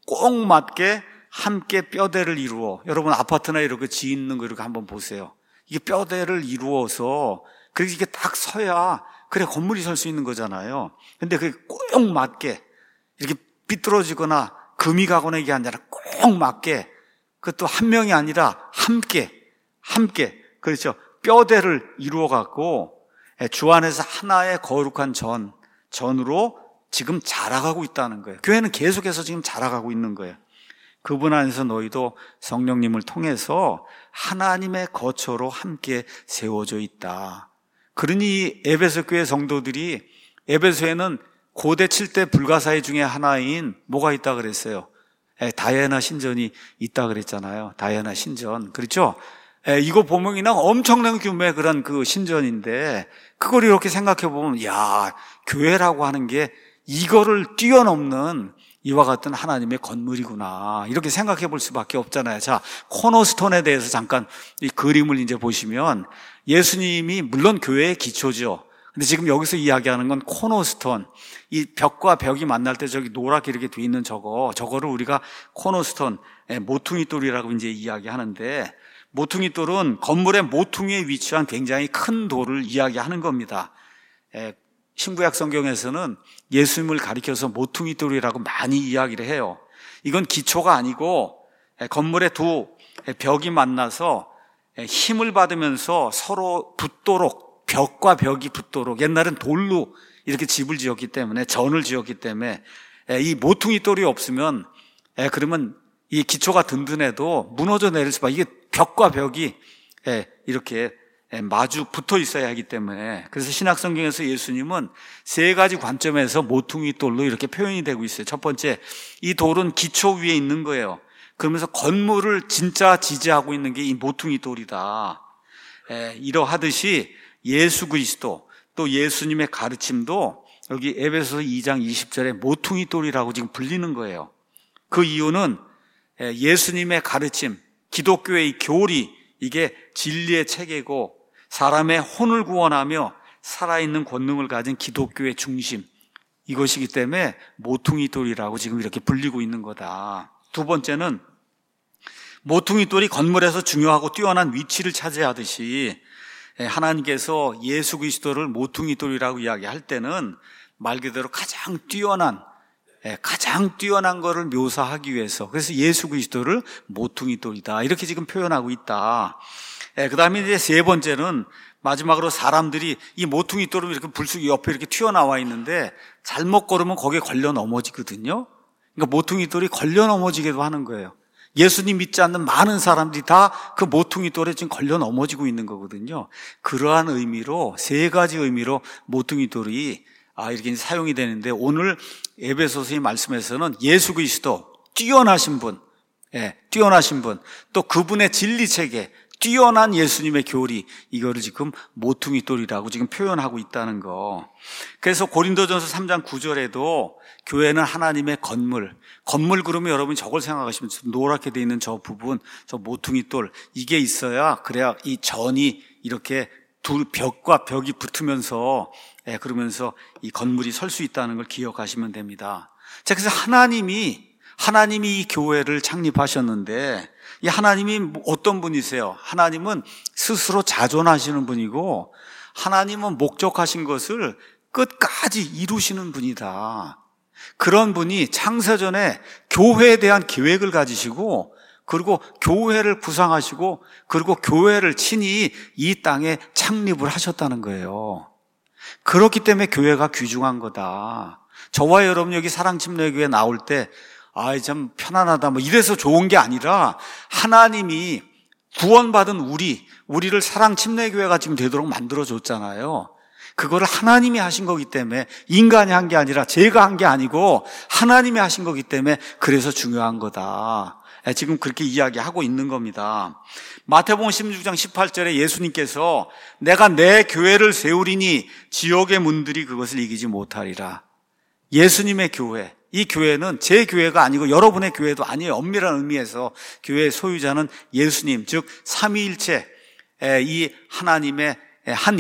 꼭 맞게 함께 뼈대를 이루어, 여러분 아파트나 이렇게 짓는 거 이렇게 한번 보세요. 이게 뼈대를 이루어서 그렇게 이게 딱 서야 그래 건물이 설 수 있는 거잖아요. 근데 그게 꼭 맞게 이렇게 삐뚤어지거나 금이 가거나 이게 아니라 꼭 맞게, 그것도 한 명이 아니라 함께 함께 그렇죠. 뼈대를 이루어 갖고 주 안에서 하나의 거룩한 전 전으로 지금 자라가고 있다는 거예요. 교회는 계속해서 지금 자라가고 있는 거예요. 그분 안에서 너희도 성령님을 통해서 하나님의 거처로 함께 세워져 있다. 그러니 에베소 교회 성도들이, 에베소에는 고대 칠 대 불가사의 중에 하나인 뭐가 있다 그랬어요? 다이애나 신전이 있다 그랬잖아요. 다이애나 신전. 그렇죠? 이거 보면 그냥 엄청난 규모의 그런 그 신전인데, 그걸 이렇게 생각해 보면, 야, 교회라고 하는 게 이거를 뛰어넘는 이와 같은 하나님의 건물이구나. 이렇게 생각해 볼 수밖에 없잖아요. 자, 코너스톤에 대해서 잠깐 이 그림을 이제 보시면, 예수님이 물론 교회의 기초죠. 근데 지금 여기서 이야기하는 건 코너스톤. 이 벽과 벽이 만날 때 저기 노랗게 이렇게 돼 있는 저거, 저거를 우리가 코너스톤, 모퉁이 돌이라고 이제 이야기하는데, 모퉁이 돌은 건물의 모퉁이에 위치한 굉장히 큰 돌을 이야기하는 겁니다. 신구약 성경에서는 예수님을 가리켜서 모퉁이 돌이라고 많이 이야기를 해요. 이건 기초가 아니고 건물의 두 벽이 만나서 힘을 받으면서 서로 붙도록, 벽과 벽이 붙도록, 옛날엔 돌로 이렇게 집을 지었기 때문에, 전을 지었기 때문에 이 모퉁이 돌이 없으면, 그러면 이 기초가 든든해도 무너져 내릴 수밖에, 이게 벽과 벽이 이렇게 마주 붙어 있어야 하기 때문에, 그래서 신약 성경에서 예수님은 세 가지 관점에서 모퉁이 돌로 이렇게 표현이 되고 있어요. 첫 번째, 이 돌은 기초 위에 있는 거예요. 그러면서 건물을 진짜 지지하고 있는 게 이 모퉁이 돌이다. 이러하듯이 예수 그리스도, 또 예수님의 가르침도 여기 에베소서 이 장 이십 절에 모퉁이 돌이라고 지금 불리는 거예요. 그 이유는 예수님의 가르침, 기독교의 이 교리, 이게 진리의 체계고 사람의 혼을 구원하며 살아있는 권능을 가진 기독교의 중심, 이것이기 때문에 모퉁이 돌이라고 지금 이렇게 불리고 있는 거다. 두 번째는 모퉁이 돌이 건물에서 중요하고 뛰어난 위치를 차지하듯이 하나님께서 예수 그리스도를 모퉁이 돌이라고 이야기할 때는 말 그대로 가장 뛰어난, 가장 뛰어난 것을 묘사하기 위해서, 그래서 예수 그리스도를 모퉁이 돌이다 이렇게 지금 표현하고 있다. 그 다음에 이제 세 번째는 마지막으로 사람들이 이 모퉁이 돌은 이렇게 불쑥 옆에 이렇게 튀어나와 있는데 잘못 걸으면 거기에 걸려 넘어지거든요. 그러니까 모퉁이 돌이 걸려 넘어지기도 하는 거예요. 예수님 믿지 않는 많은 사람들이 다 그 모퉁이 돌에 지금 걸려 넘어지고 있는 거거든요. 그러한 의미로, 세 가지 의미로 모퉁이 돌이 아, 이렇게 사용이 되는데, 오늘 에베소서의 말씀에서는 예수 그리스도, 뛰어나신 분, 예, 뛰어나신 분, 또 그분의 진리 체계, 뛰어난 예수님의 교리, 이거를 지금 모퉁이 돌이라고 지금 표현하고 있다는 거. 그래서 고린도전서 삼 장 구 절에도 교회는 하나님의 건물, 건물 그러면 여러분이 저걸 생각하시면 노랗게 돼 있는 저 부분, 저 모퉁이 돌, 이게 있어야, 그래야 이 전이 이렇게 두 벽과 벽이 붙으면서, 예, 그러면서 이 건물이 설 수 있다는 걸 기억하시면 됩니다. 자, 그래서 하나님이, 하나님이 이 교회를 창립하셨는데, 이 하나님이 어떤 분이세요? 하나님은 스스로 자존하시는 분이고, 하나님은 목적하신 것을 끝까지 이루시는 분이다. 그런 분이 창세전에 교회에 대한 계획을 가지시고, 그리고 교회를 구상하시고, 그리고 교회를 친히 이 땅에 창립을 하셨다는 거예요. 그렇기 때문에 교회가 귀중한 거다. 저와 여러분 여기 사랑침례교회 나올 때 아이 참 편안하다 뭐 이래서 좋은 게 아니라, 하나님이 구원받은 우리, 우리를 사랑침례교회가 지금 되도록 만들어줬잖아요. 그거를 하나님이 하신 거기 때문에, 인간이 한 게 아니라 제가 한 게 아니고 하나님이 하신 거기 때문에 그래서 중요한 거다. 지금 그렇게 이야기하고 있는 겁니다. 마태복음 십육 장 십팔 절에 예수님께서 내가 내 교회를 세우리니 지옥의 문들이 그것을 이기지 못하리라. 예수님의 교회, 이 교회는 제 교회가 아니고 여러분의 교회도 아니에요. 엄밀한 의미에서 교회의 소유자는 예수님, 즉 삼위일체, 이 하나님의 한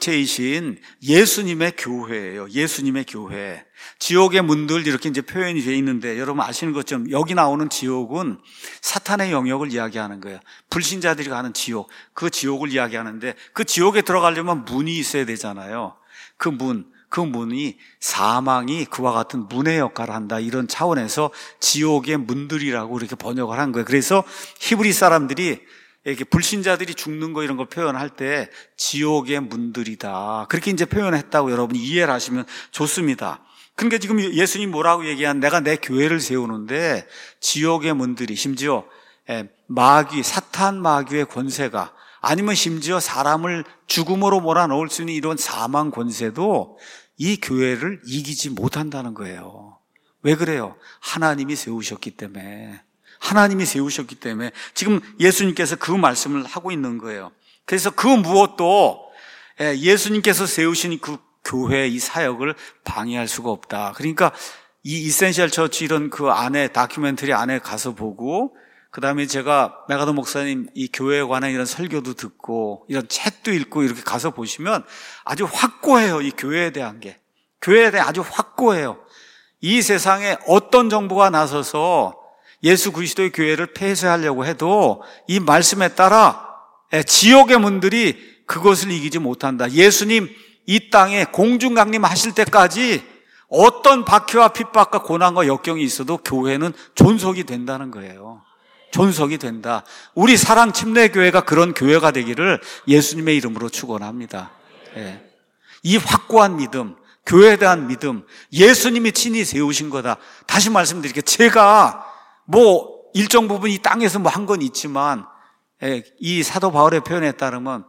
인격체이신 예수님의 교회예요. 예수님의 교회. 지옥의 문들 이렇게 이제 표현이 되어 있는데, 여러분 아시는 것처럼 여기 나오는 지옥은 사탄의 영역을 이야기하는 거예요. 불신자들이 가는 지옥, 그 지옥을 이야기하는데, 그 지옥에 들어가려면 문이 있어야 되잖아요. 그 문, 그 문이 사망이 그와 같은 문의 역할을 한다, 이런 차원에서 지옥의 문들이라고 이렇게 번역을 한 거예요. 그래서 히브리 사람들이 이렇게 불신자들이 죽는 거 이런 걸 표현할 때 지옥의 문들이다, 그렇게 이제 표현했다고 여러분이 이해를 하시면 좋습니다. 그러니까 지금 예수님 뭐라고 얘기한, 내가 내 교회를 세우는데 지옥의 문들이, 심지어 마귀, 사탄 마귀의 권세가, 아니면 심지어 사람을 죽음으로 몰아넣을 수 있는 이런 사망 권세도 이 교회를 이기지 못한다는 거예요. 왜 그래요? 하나님이 세우셨기 때문에. 하나님이 세우셨기 때문에 지금 예수님께서 그 말씀을 하고 있는 거예요. 그래서 그 무엇도 예수님께서 세우신 그 교회의 이 사역을 방해할 수가 없다. 그러니까 이 이센셜 처치 이런 그 안에, 다큐멘터리 안에 가서 보고, 그 다음에 제가 메가더 목사님 이 교회에 관한 이런 설교도 듣고 이런 책도 읽고 이렇게 가서 보시면 아주 확고해요. 이 교회에 대한 게, 교회에 대해 아주 확고해요. 이 세상에 어떤 정부가 나서서 예수 그리스도의 교회를 폐쇄하려고 해도 이 말씀에 따라 지옥의 문들이 그것을 이기지 못한다. 예수님 이 땅에 공중강림하실 때까지 어떤 박해와 핍박과 고난과 역경이 있어도 교회는 존속이 된다는 거예요. 존속이 된다. 우리 사랑침례교회가 그런 교회가 되기를 예수님의 이름으로 축원합니다. 예. 이 확고한 믿음, 교회에 대한 믿음, 예수님이 친히 세우신 거다. 다시 말씀드릴게요. 제가 뭐 일정 부분 이 땅에서 뭐 한 건 있지만, 이 사도 바울의 표현에 따르면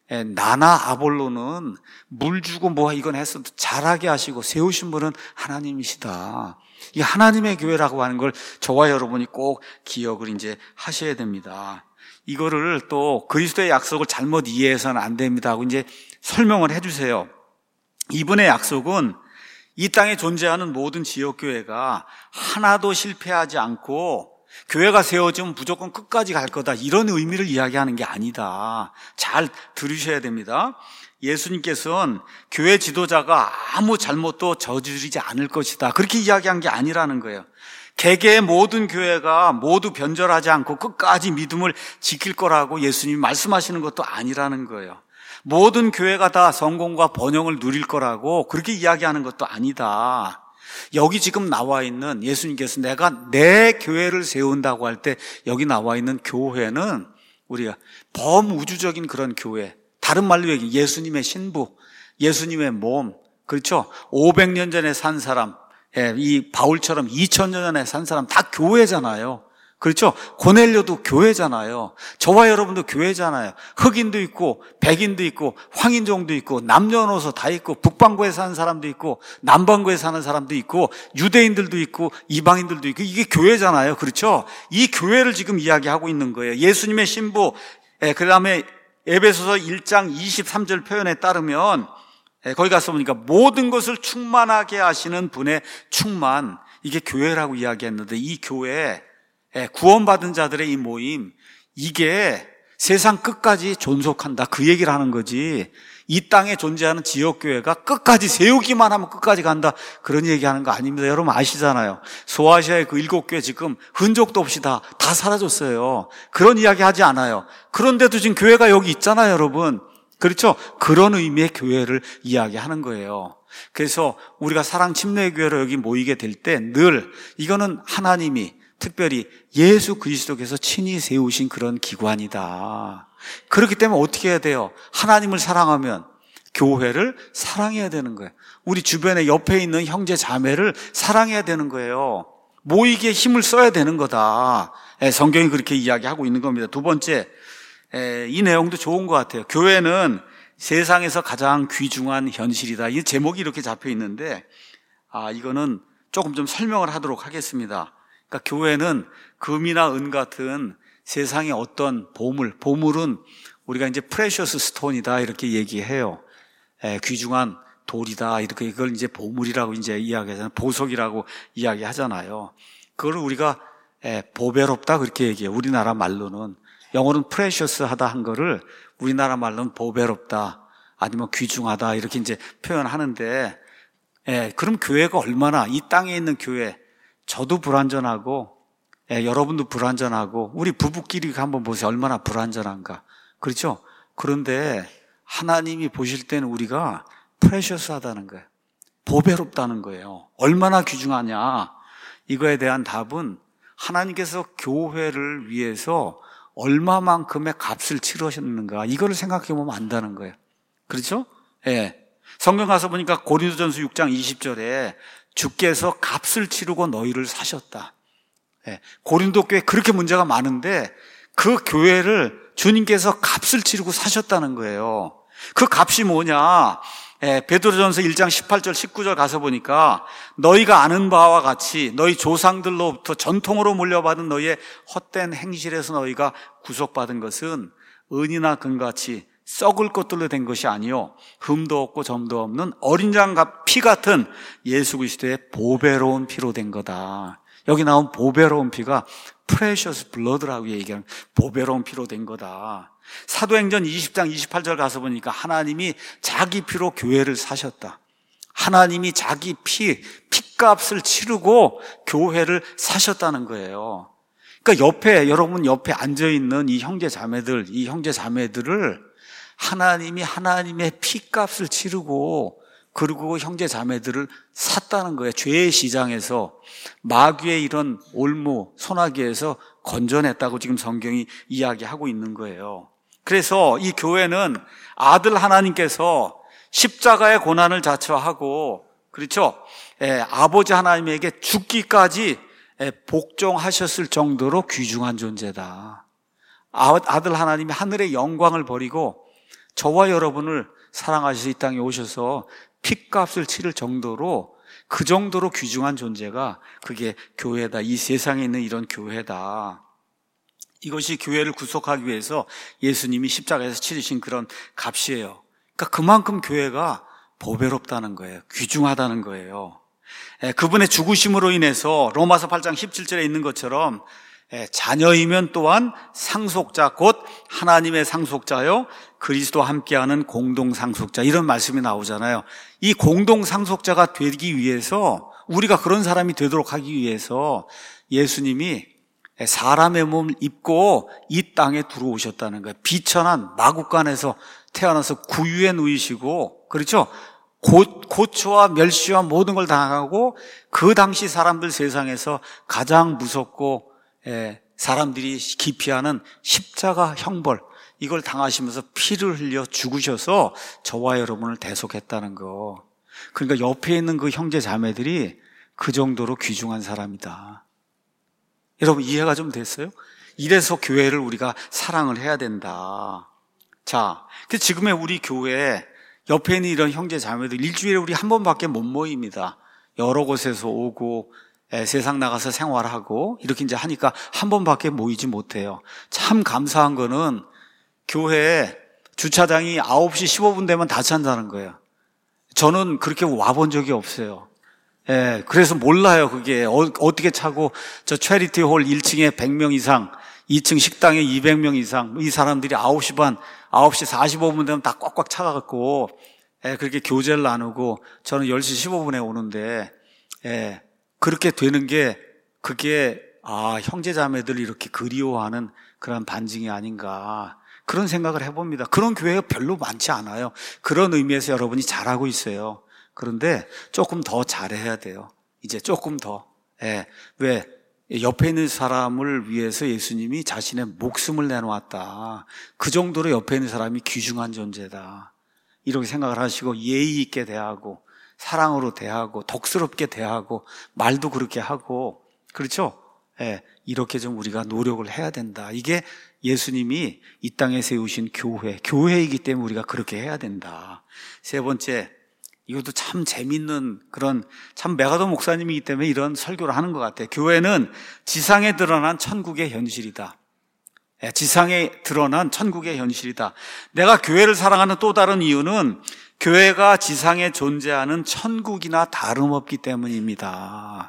나나 아볼로는 물 주고 뭐 이건 했어도 잘하게 하시고 세우신 분은 하나님이시다. 이 하나님의 교회라고 하는 걸 저와 여러분이 꼭 기억을 이제 하셔야 됩니다. 이거를 또 그리스도의 약속을 잘못 이해해서는 안 됩니다 하고 이제 설명을 해주세요. 이분의 약속은 이 땅에 존재하는 모든 지역교회가 하나도 실패하지 않고 교회가 세워지면 무조건 끝까지 갈 거다, 이런 의미를 이야기하는 게 아니다. 잘 들으셔야 됩니다. 예수님께서는 교회 지도자가 아무 잘못도 저지르지 않을 것이다, 그렇게 이야기한 게 아니라는 거예요. 개개의 모든 교회가 모두 변절하지 않고 끝까지 믿음을 지킬 거라고 예수님이 말씀하시는 것도 아니라는 거예요. 모든 교회가 다 성공과 번영을 누릴 거라고 그렇게 이야기하는 것도 아니다. 여기 지금 나와 있는, 예수님께서 내가 내 교회를 세운다고 할 때 여기 나와 있는 교회는 우리가 범우주적인 그런 교회, 다른 말로 얘기, 예수님의 신부, 예수님의 몸, 그렇죠? 오백 년 전에 산 사람, 이 바울처럼 이천 년 전에 산 사람 다 교회잖아요. 그렇죠? 고넬료도 교회잖아요. 저와 여러분도 교회잖아요. 흑인도 있고 백인도 있고 황인종도 있고 남녀노소 다 있고 북반구에 사는 사람도 있고 남반구에 사는 사람도 있고 유대인들도 있고 이방인들도 있고, 이게 교회잖아요. 그렇죠? 이 교회를 지금 이야기하고 있는 거예요. 예수님의 신부, 그 다음에 에베소서 일 장 이십삼 절 표현에 따르면 거기 가서 보니까 모든 것을 충만하게 하시는 분의 충만, 이게 교회라고 이야기했는데, 이 교회, 구원받은 자들의 이 모임, 이게 세상 끝까지 존속한다, 그 얘기를 하는 거지. 이 땅에 존재하는 지역교회가 끝까지 세우기만 하면 끝까지 간다, 그런 얘기하는 거 아닙니다. 여러분 아시잖아요. 소아시아의 그 일곱 교회 지금 흔적도 없이 다, 다 사라졌어요. 그런 이야기 하지 않아요. 그런데도 지금 교회가 여기 있잖아요, 여러분. 그렇죠? 그런 의미의 교회를 이야기하는 거예요. 그래서 우리가 사랑 침례교회로 여기 모이게 될 때 늘 이거는 하나님이 특별히 예수 그리스도께서 친히 세우신 그런 기관이다. 그렇기 때문에 어떻게 해야 돼요? 하나님을 사랑하면 교회를 사랑해야 되는 거예요. 우리 주변에 옆에 있는 형제 자매를 사랑해야 되는 거예요. 모이기에 힘을 써야 되는 거다. 성경이 그렇게 이야기하고 있는 겁니다. 두 번째, 이 내용도 좋은 것 같아요. 교회는 세상에서 가장 귀중한 현실이다. 이 제목이 이렇게 잡혀 있는데, 아, 이거는 조금 좀 설명을 하도록 하겠습니다. 그러니까 교회는 금이나 은 같은 세상의 어떤 보물, 보물은 우리가 이제 프레셔스 스톤이다 이렇게 얘기해요. 에, 귀중한 돌이다, 이렇게 이걸 이제 보물이라고 이제 이야기하잖아요. 보석이라고 이야기하잖아요. 그걸 우리가 에, 보배롭다 그렇게 얘기해요. 우리나라 말로는. 영어는 프레셔스하다 한 거를 우리나라 말로는 보배롭다, 아니면 귀중하다 이렇게 이제 표현하는데, 에, 그럼 교회가 얼마나, 이 땅에 있는 교회, 저도 불완전하고, 예, 여러분도 불완전하고, 우리 부부끼리 한번 보세요. 얼마나 불완전한가. 그렇죠? 그런데 하나님이 보실 때는 우리가 프레셔스하다는 거예요. 보배롭다는 거예요. 얼마나 귀중하냐. 이거에 대한 답은 하나님께서 교회를 위해서 얼마만큼의 값을 치르셨는가, 이거를 생각해 보면 안다는 거예요. 그렇죠? 예. 성경 가서 보니까 고린도전서 육 장 이십 절에 주께서 값을 치르고 너희를 사셨다. 예, 고린도 교회 그렇게 문제가 많은데 그 교회를 주님께서 값을 치르고 사셨다는 거예요. 그 값이 뭐냐? 예, 베드로전서 일 장 십팔 절 십구 절 가서 보니까 너희가 아는 바와 같이 너희 조상들로부터 전통으로 물려받은 너희의 헛된 행실에서 너희가 구속받은 것은 은이나 금같이 썩을 것들로 된 것이 아니요 흠도 없고 점도 없는 어린 양과 피 같은 예수 그리스도의 보배로운 피로 된 거다. 여기 나온 보배로운 피가 precious blood라고 얘기하는 보배로운 피로 된 거다. 사도행전 이십 장 이십팔 절 가서 보니까 하나님이 자기 피로 교회를 사셨다. 하나님이 자기 피, 피값을 치르고 교회를 사셨다는 거예요. 그러니까 옆에, 여러분 옆에 앉아있는 이 형제 자매들, 이 형제 자매들을 하나님이 하나님의 피값을 치르고 그리고 형제 자매들을 샀다는 거예요. 죄의 시장에서, 마귀의 이런 올무, 소나기에서 건져냈다고 지금 성경이 이야기하고 있는 거예요. 그래서 이 교회는 아들 하나님께서 십자가의 고난을 자처하고, 그렇죠? 예, 아버지 하나님에게 죽기까지 예, 복종하셨을 정도로 귀중한 존재다. 아들 하나님이 하늘의 영광을 버리고 저와 여러분을 사랑하셔서 이 땅에 오셔서 피값을 치를 정도로, 그 정도로 귀중한 존재가 그게 교회다. 이 세상에 있는 이런 교회다. 이것이 교회를 구속하기 위해서 예수님이 십자가에서 치르신 그런 값이에요. 그러니까 그만큼 교회가 보배롭다는 거예요. 귀중하다는 거예요. 그분의 죽으심으로 인해서 로마서 팔 장 십칠 절에 있는 것처럼 자녀이면 또한 상속자, 곧 하나님의 상속자요 그리스도와 함께하는 공동 상속자, 이런 말씀이 나오잖아요. 이 공동 상속자가 되기 위해서, 우리가 그런 사람이 되도록 하기 위해서 예수님이 사람의 몸을 입고 이 땅에 들어오셨다는 거예요. 비천한 마국간에서 태어나서 구유에 누이시고, 그렇죠? 고, 고초와 멸시와 모든 걸 당하고, 그 당시 사람들 세상에서 가장 무섭고 예, 사람들이 기피하는 십자가 형벌, 이걸 당하시면서 피를 흘려 죽으셔서 저와 여러분을 대속했다는 거. 그러니까 옆에 있는 그 형제 자매들이 그 정도로 귀중한 사람이다. 여러분 이해가 좀 됐어요? 이래서 교회를 우리가 사랑을 해야 된다. 자, 그 지금의 우리 교회 옆에 있는 이런 형제 자매들 일주일에 우리 한 번밖에 못 모입니다. 여러 곳에서 오고 에, 세상 나가서 생활하고 이렇게 이제 하니까 한 번밖에 모이지 못해요. 참 감사한 거는 교회에 주차장이 아홉 시 십오 분 되면 다 찬다는 거예요. 저는 그렇게 와본 적이 없어요. 예, 그래서 몰라요. 그게 어, 어떻게 차고, 저 체리티 홀 일 층에 백 명 이상, 이 층 식당에 이백 명 이상, 이 사람들이 아홉 시 반, 아홉 시 사십오 분 되면 다 꽉꽉 차가갖고 예, 그렇게 교제를 나누고, 저는 열 시 십오 분에 오는데 예, 그렇게 되는 게, 그게 아 형제자매들 이렇게 그리워하는 그런 반증이 아닌가, 그런 생각을 해봅니다. 그런 교회가 별로 많지 않아요. 그런 의미에서 여러분이 잘하고 있어요. 그런데 조금 더 잘해야 돼요. 이제 조금 더. 예. 왜? 옆에 있는 사람을 위해서 예수님이 자신의 목숨을 내놓았다. 그 정도로 옆에 있는 사람이 귀중한 존재다. 이렇게 생각을 하시고 예의 있게 대하고 사랑으로 대하고 덕스럽게 대하고 말도 그렇게 하고, 그렇죠? 예. 이렇게 좀 우리가 노력을 해야 된다. 이게 예수님이 이 땅에 세우신 교회, 교회이기 때문에 우리가 그렇게 해야 된다. 세 번째, 이것도 참 재밌는 그런, 참 메가더 목사님이기 때문에 이런 설교를 하는 것 같아요. 교회는 지상에 드러난 천국의 현실이다. 지상에 드러난 천국의 현실이다. 내가 교회를 사랑하는 또 다른 이유는 교회가 지상에 존재하는 천국이나 다름없기 때문입니다.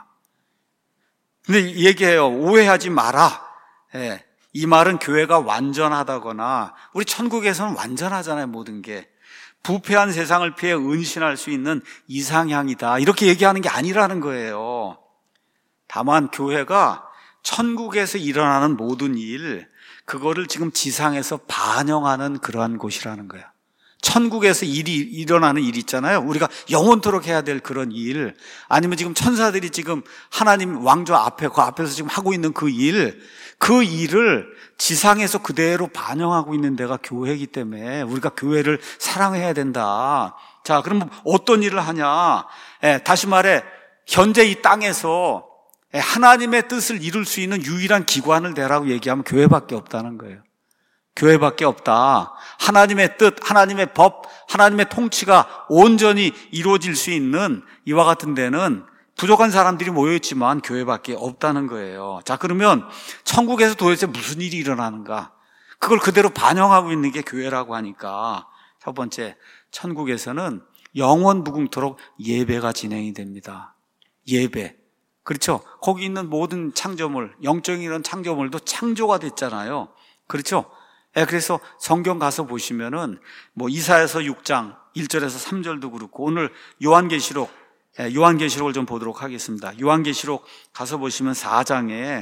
근데 얘기해요. 오해하지 마라. 이 말은 교회가 완전하다거나, 우리 천국에서는 완전하잖아요, 모든 게. 부패한 세상을 피해 은신할 수 있는 이상향이다, 이렇게 얘기하는 게 아니라는 거예요. 다만 교회가 천국에서 일어나는 모든 일, 그거를 지금 지상에서 반영하는 그러한 곳이라는 거예요. 천국에서 일이 일어나는 일 있잖아요. 우리가 영원토록 해야 될 그런 일, 아니면 지금 천사들이 지금 하나님 왕좌 앞에, 그 앞에서 지금 하고 있는 그 일, 그 일을 지상에서 그대로 반영하고 있는 데가 교회이기 때문에 우리가 교회를 사랑해야 된다. 자, 그럼 어떤 일을 하냐? 예, 다시 말해, 현재 이 땅에서 하나님의 뜻을 이룰 수 있는 유일한 기관을 대라고 얘기하면 교회밖에 없다는 거예요. 교회밖에 없다. 하나님의 뜻, 하나님의 법, 하나님의 통치가 온전히 이루어질 수 있는 이와 같은 데는 부족한 사람들이 모여있지만 교회밖에 없다는 거예요. 자, 그러면 천국에서 도대체 무슨 일이 일어나는가? 그걸 그대로 반영하고 있는 게 교회라고 하니까, 첫 번째, 천국에서는 영원 무궁토록 예배가 진행이 됩니다. 예배. 그렇죠? 거기 있는 모든 창조물, 영적인 이런 창조물도 창조가 됐잖아요. 그렇죠? 예, 그래서 성경 가서 보시면은 뭐 이사야서 육 장 일 절에서 삼 절도 그렇고, 오늘 요한계시록, 예, 요한계시록을 좀 보도록 하겠습니다. 요한계시록 가서 보시면 사 장에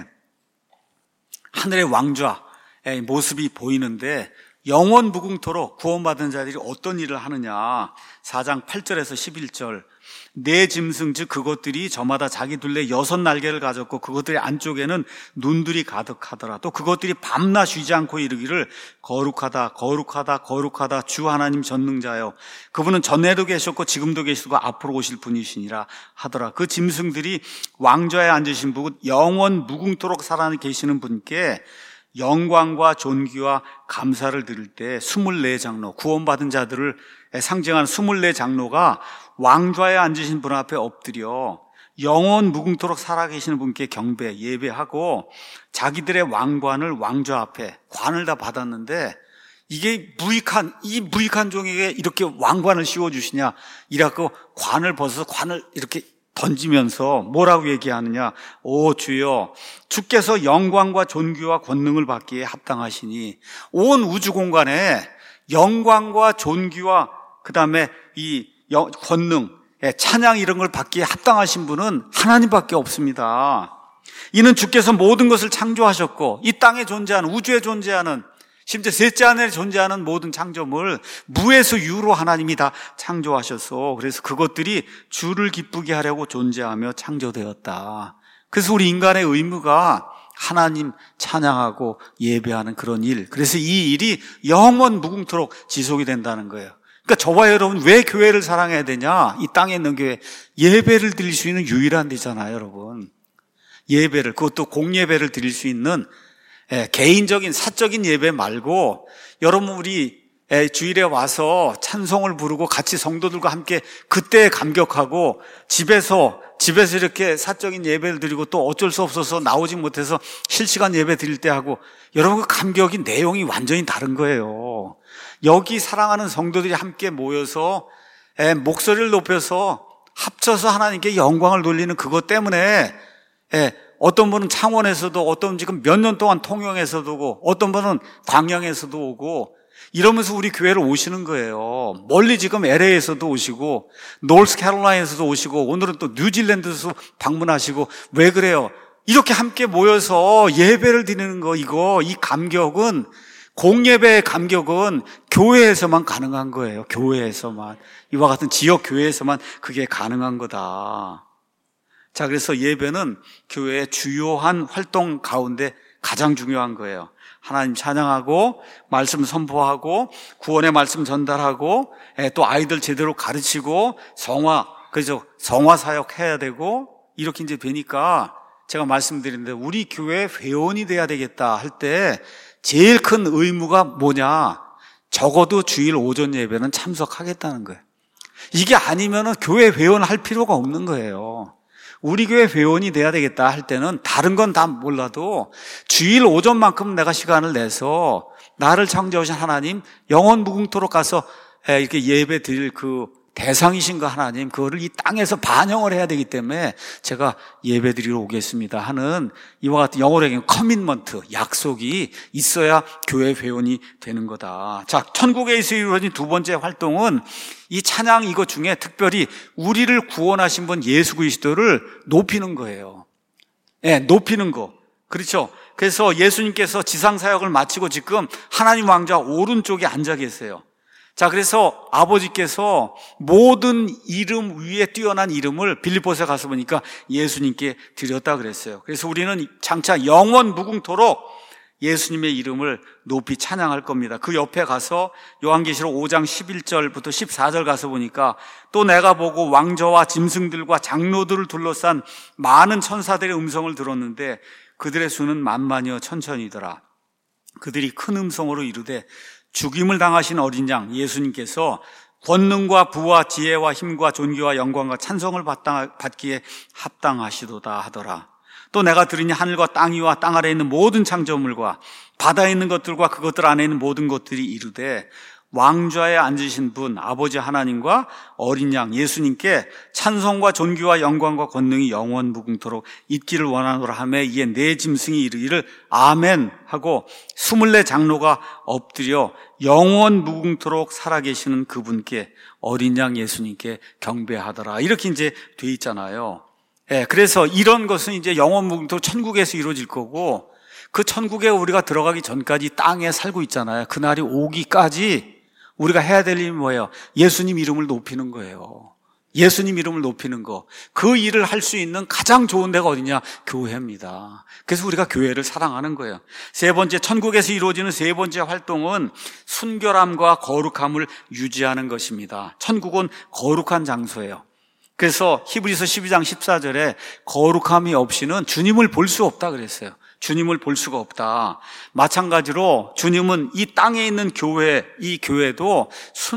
하늘의 왕좌의 모습이 보이는데, 영원 무궁토록 구원받은 자들이 어떤 일을 하느냐. 사 장 팔 절에서 십일 절. 네 짐승 즉 그것들이 저마다 자기 둘레 여섯 날개를 가졌고 그것들의 안쪽에는 눈들이 가득하더라. 또 그것들이 밤낮 쉬지 않고 이르기를 거룩하다 거룩하다 거룩하다 주 하나님 전능자여, 그분은 전에도 계셨고 지금도 계시고 앞으로 오실 분이시니라 하더라. 그 짐승들이 왕좌에 앉으신 분, 영원 무궁토록 살아계시는 분께 영광과 존귀와 감사를 드릴 때 스물네 장로, 구원받은 자들을 상징하는 스물네 장로가 왕좌에 앉으신 분 앞에 엎드려 영원 무궁토록 살아계시는 분께 경배, 예배하고 자기들의 왕관을 왕좌 앞에, 관을 다 받았는데, 이게 무익한, 이 무익한 종에게 이렇게 왕관을 씌워주시냐, 이라고 관을 벗어서 관을 이렇게 던지면서 뭐라고 얘기하느냐? 오 주여, 주께서 영광과 존귀와 권능을 받기에 합당하시니, 온 우주 공간에 영광과 존귀와 그 다음에 이 권능, 찬양 이런 걸 받기에 합당하신 분은 하나님밖에 없습니다. 이는 주께서 모든 것을 창조하셨고, 이 땅에 존재하는, 우주에 존재하는, 심지어 셋째 하늘에 존재하는 모든 창조물 무에서 유로 하나님이 다 창조하셨어. 그래서 그것들이 주를 기쁘게 하려고 존재하며 창조되었다. 그래서 우리 인간의 의무가 하나님 찬양하고 예배하는 그런 일, 그래서 이 일이 영원 무궁토록 지속이 된다는 거예요. 그러니까 저와 여러분 왜 교회를 사랑해야 되냐? 이 땅에 있는 교회, 예배를 드릴 수 있는 유일한 데잖아요, 여러분. 예배를, 그것도 공예배를 드릴 수 있는, 예, 개인적인 사적인 예배 말고 여러분 우리 예, 주일에 와서 찬송을 부르고 같이 성도들과 함께 그때 감격하고, 집에서 집에서 이렇게 사적인 예배를 드리고 또 어쩔 수 없어서 나오지 못해서 실시간 예배 드릴 때 하고, 여러분 그 감격이 내용이 완전히 다른 거예요. 여기 사랑하는 성도들이 함께 모여서 예, 목소리를 높여서 합쳐서 하나님께 영광을 돌리는 그것 때문에, 예, 어떤 분은 창원에서도, 어떤 분은 지금 몇 년 동안 통영에서도 오고, 어떤 분은 광양에서도 오고, 이러면서 우리 교회를 오시는 거예요. 멀리 지금 엘에이에서도 오시고, 노스캐롤라이나에서도 오시고, 오늘은 또 뉴질랜드에서 방문하시고. 왜 그래요? 이렇게 함께 모여서 예배를 드리는 거, 이거, 이 감격은, 공예배의 감격은 교회에서만 가능한 거예요. 교회에서만. 이와 같은 지역 교회에서만 그게 가능한 거다. 자, 그래서 예배는 교회의 주요한 활동 가운데 가장 중요한 거예요. 하나님 찬양하고, 말씀 선포하고, 구원의 말씀 전달하고, 또 아이들 제대로 가르치고, 성화, 그래서 성화 사역 해야 되고, 이렇게 이제 되니까 제가 말씀드리는데, 우리 교회 회원이 돼야 되겠다 할 때 제일 큰 의무가 뭐냐? 적어도 주일 오전 예배는 참석하겠다는 거예요. 이게 아니면은 교회 회원 할 필요가 없는 거예요. 우리 교회 회원이 돼야 되겠다 할 때는 다른 건 다 몰라도 주일 오전만큼 내가 시간을 내서 나를 창조하신 하나님 영원 무궁토록 가서 이렇게 예배 드릴 그 대상이신가 하나님, 그거를 이 땅에서 반영을 해야 되기 때문에 제가 예배 드리러 오겠습니다 하는 이와 같은 영어로 얘기하면 커밋먼트, 약속이 있어야 교회 회원이 되는 거다. 자, 천국에서 이루어진 두 번째 활동은 이 찬양 이것 중에 특별히 우리를 구원하신 분 예수 그리스도를 높이는 거예요. 예, 네, 높이는 거. 그렇죠. 그래서 예수님께서 지상 사역을 마치고 지금 하나님 왕좌 오른쪽에 앉아 계세요. 자, 그래서 아버지께서 모든 이름 위에 뛰어난 이름을 빌립보서에 가서 보니까 예수님께 드렸다 그랬어요. 그래서 우리는 장차 영원 무궁토록 예수님의 이름을 높이 찬양할 겁니다. 그 옆에 가서 요한계시록 오 장 십일 절부터 십사 절 가서 보니까, 또 내가 보고 왕저와 짐승들과 장로들을 둘러싼 많은 천사들의 음성을 들었는데 그들의 수는 만만여 천천이더라. 그들이 큰 음성으로 이르되 죽임을 당하신 어린 양 예수님께서 권능과 부와 지혜와 힘과 존귀와 영광과 찬송을 받기에 합당하시도다 하더라. 또 내가 들으니 하늘과 땅 위와 땅 아래에 있는 모든 창조물과 바다에 있는 것들과 그것들 안에 있는 모든 것들이 이르되 왕좌에 앉으신 분 아버지 하나님과 어린 양 예수님께 찬송과 존귀와 영광과 권능이 영원 무궁토록 있기를 원하노라 하며, 이에 네 짐승이 이르기를 아멘 하고 스물네 장로가 엎드려 영원 무궁토록 살아계시는 그분께 어린 양 예수님께 경배하더라. 이렇게 이제 돼 있잖아요. 예, 그래서 이런 것은 이제 영원 무궁토록 천국에서 이루어질 거고, 그 천국에 우리가 들어가기 전까지 땅에 살고 있잖아요. 그날이 오기까지 우리가 해야 될 일이 뭐예요? 예수님 이름을 높이는 거예요. 예수님 이름을 높이는 거. 그 일을 할 수 있는 가장 좋은 데가 어디냐? 교회입니다. 그래서 우리가 교회를 사랑하는 거예요. 세 번째, 천국에서 이루어지는 세 번째 활동은 순결함과 거룩함을 유지하는 것입니다. 천국은 거룩한 장소예요. 그래서 히브리서 십이 장 십사 절에 거룩함이 없이는 주님을 볼 수 없다 그랬어요. 주님을 볼 수가 없다. 마찬가지로 주님은 이 땅에 있는 교회, 이 교회도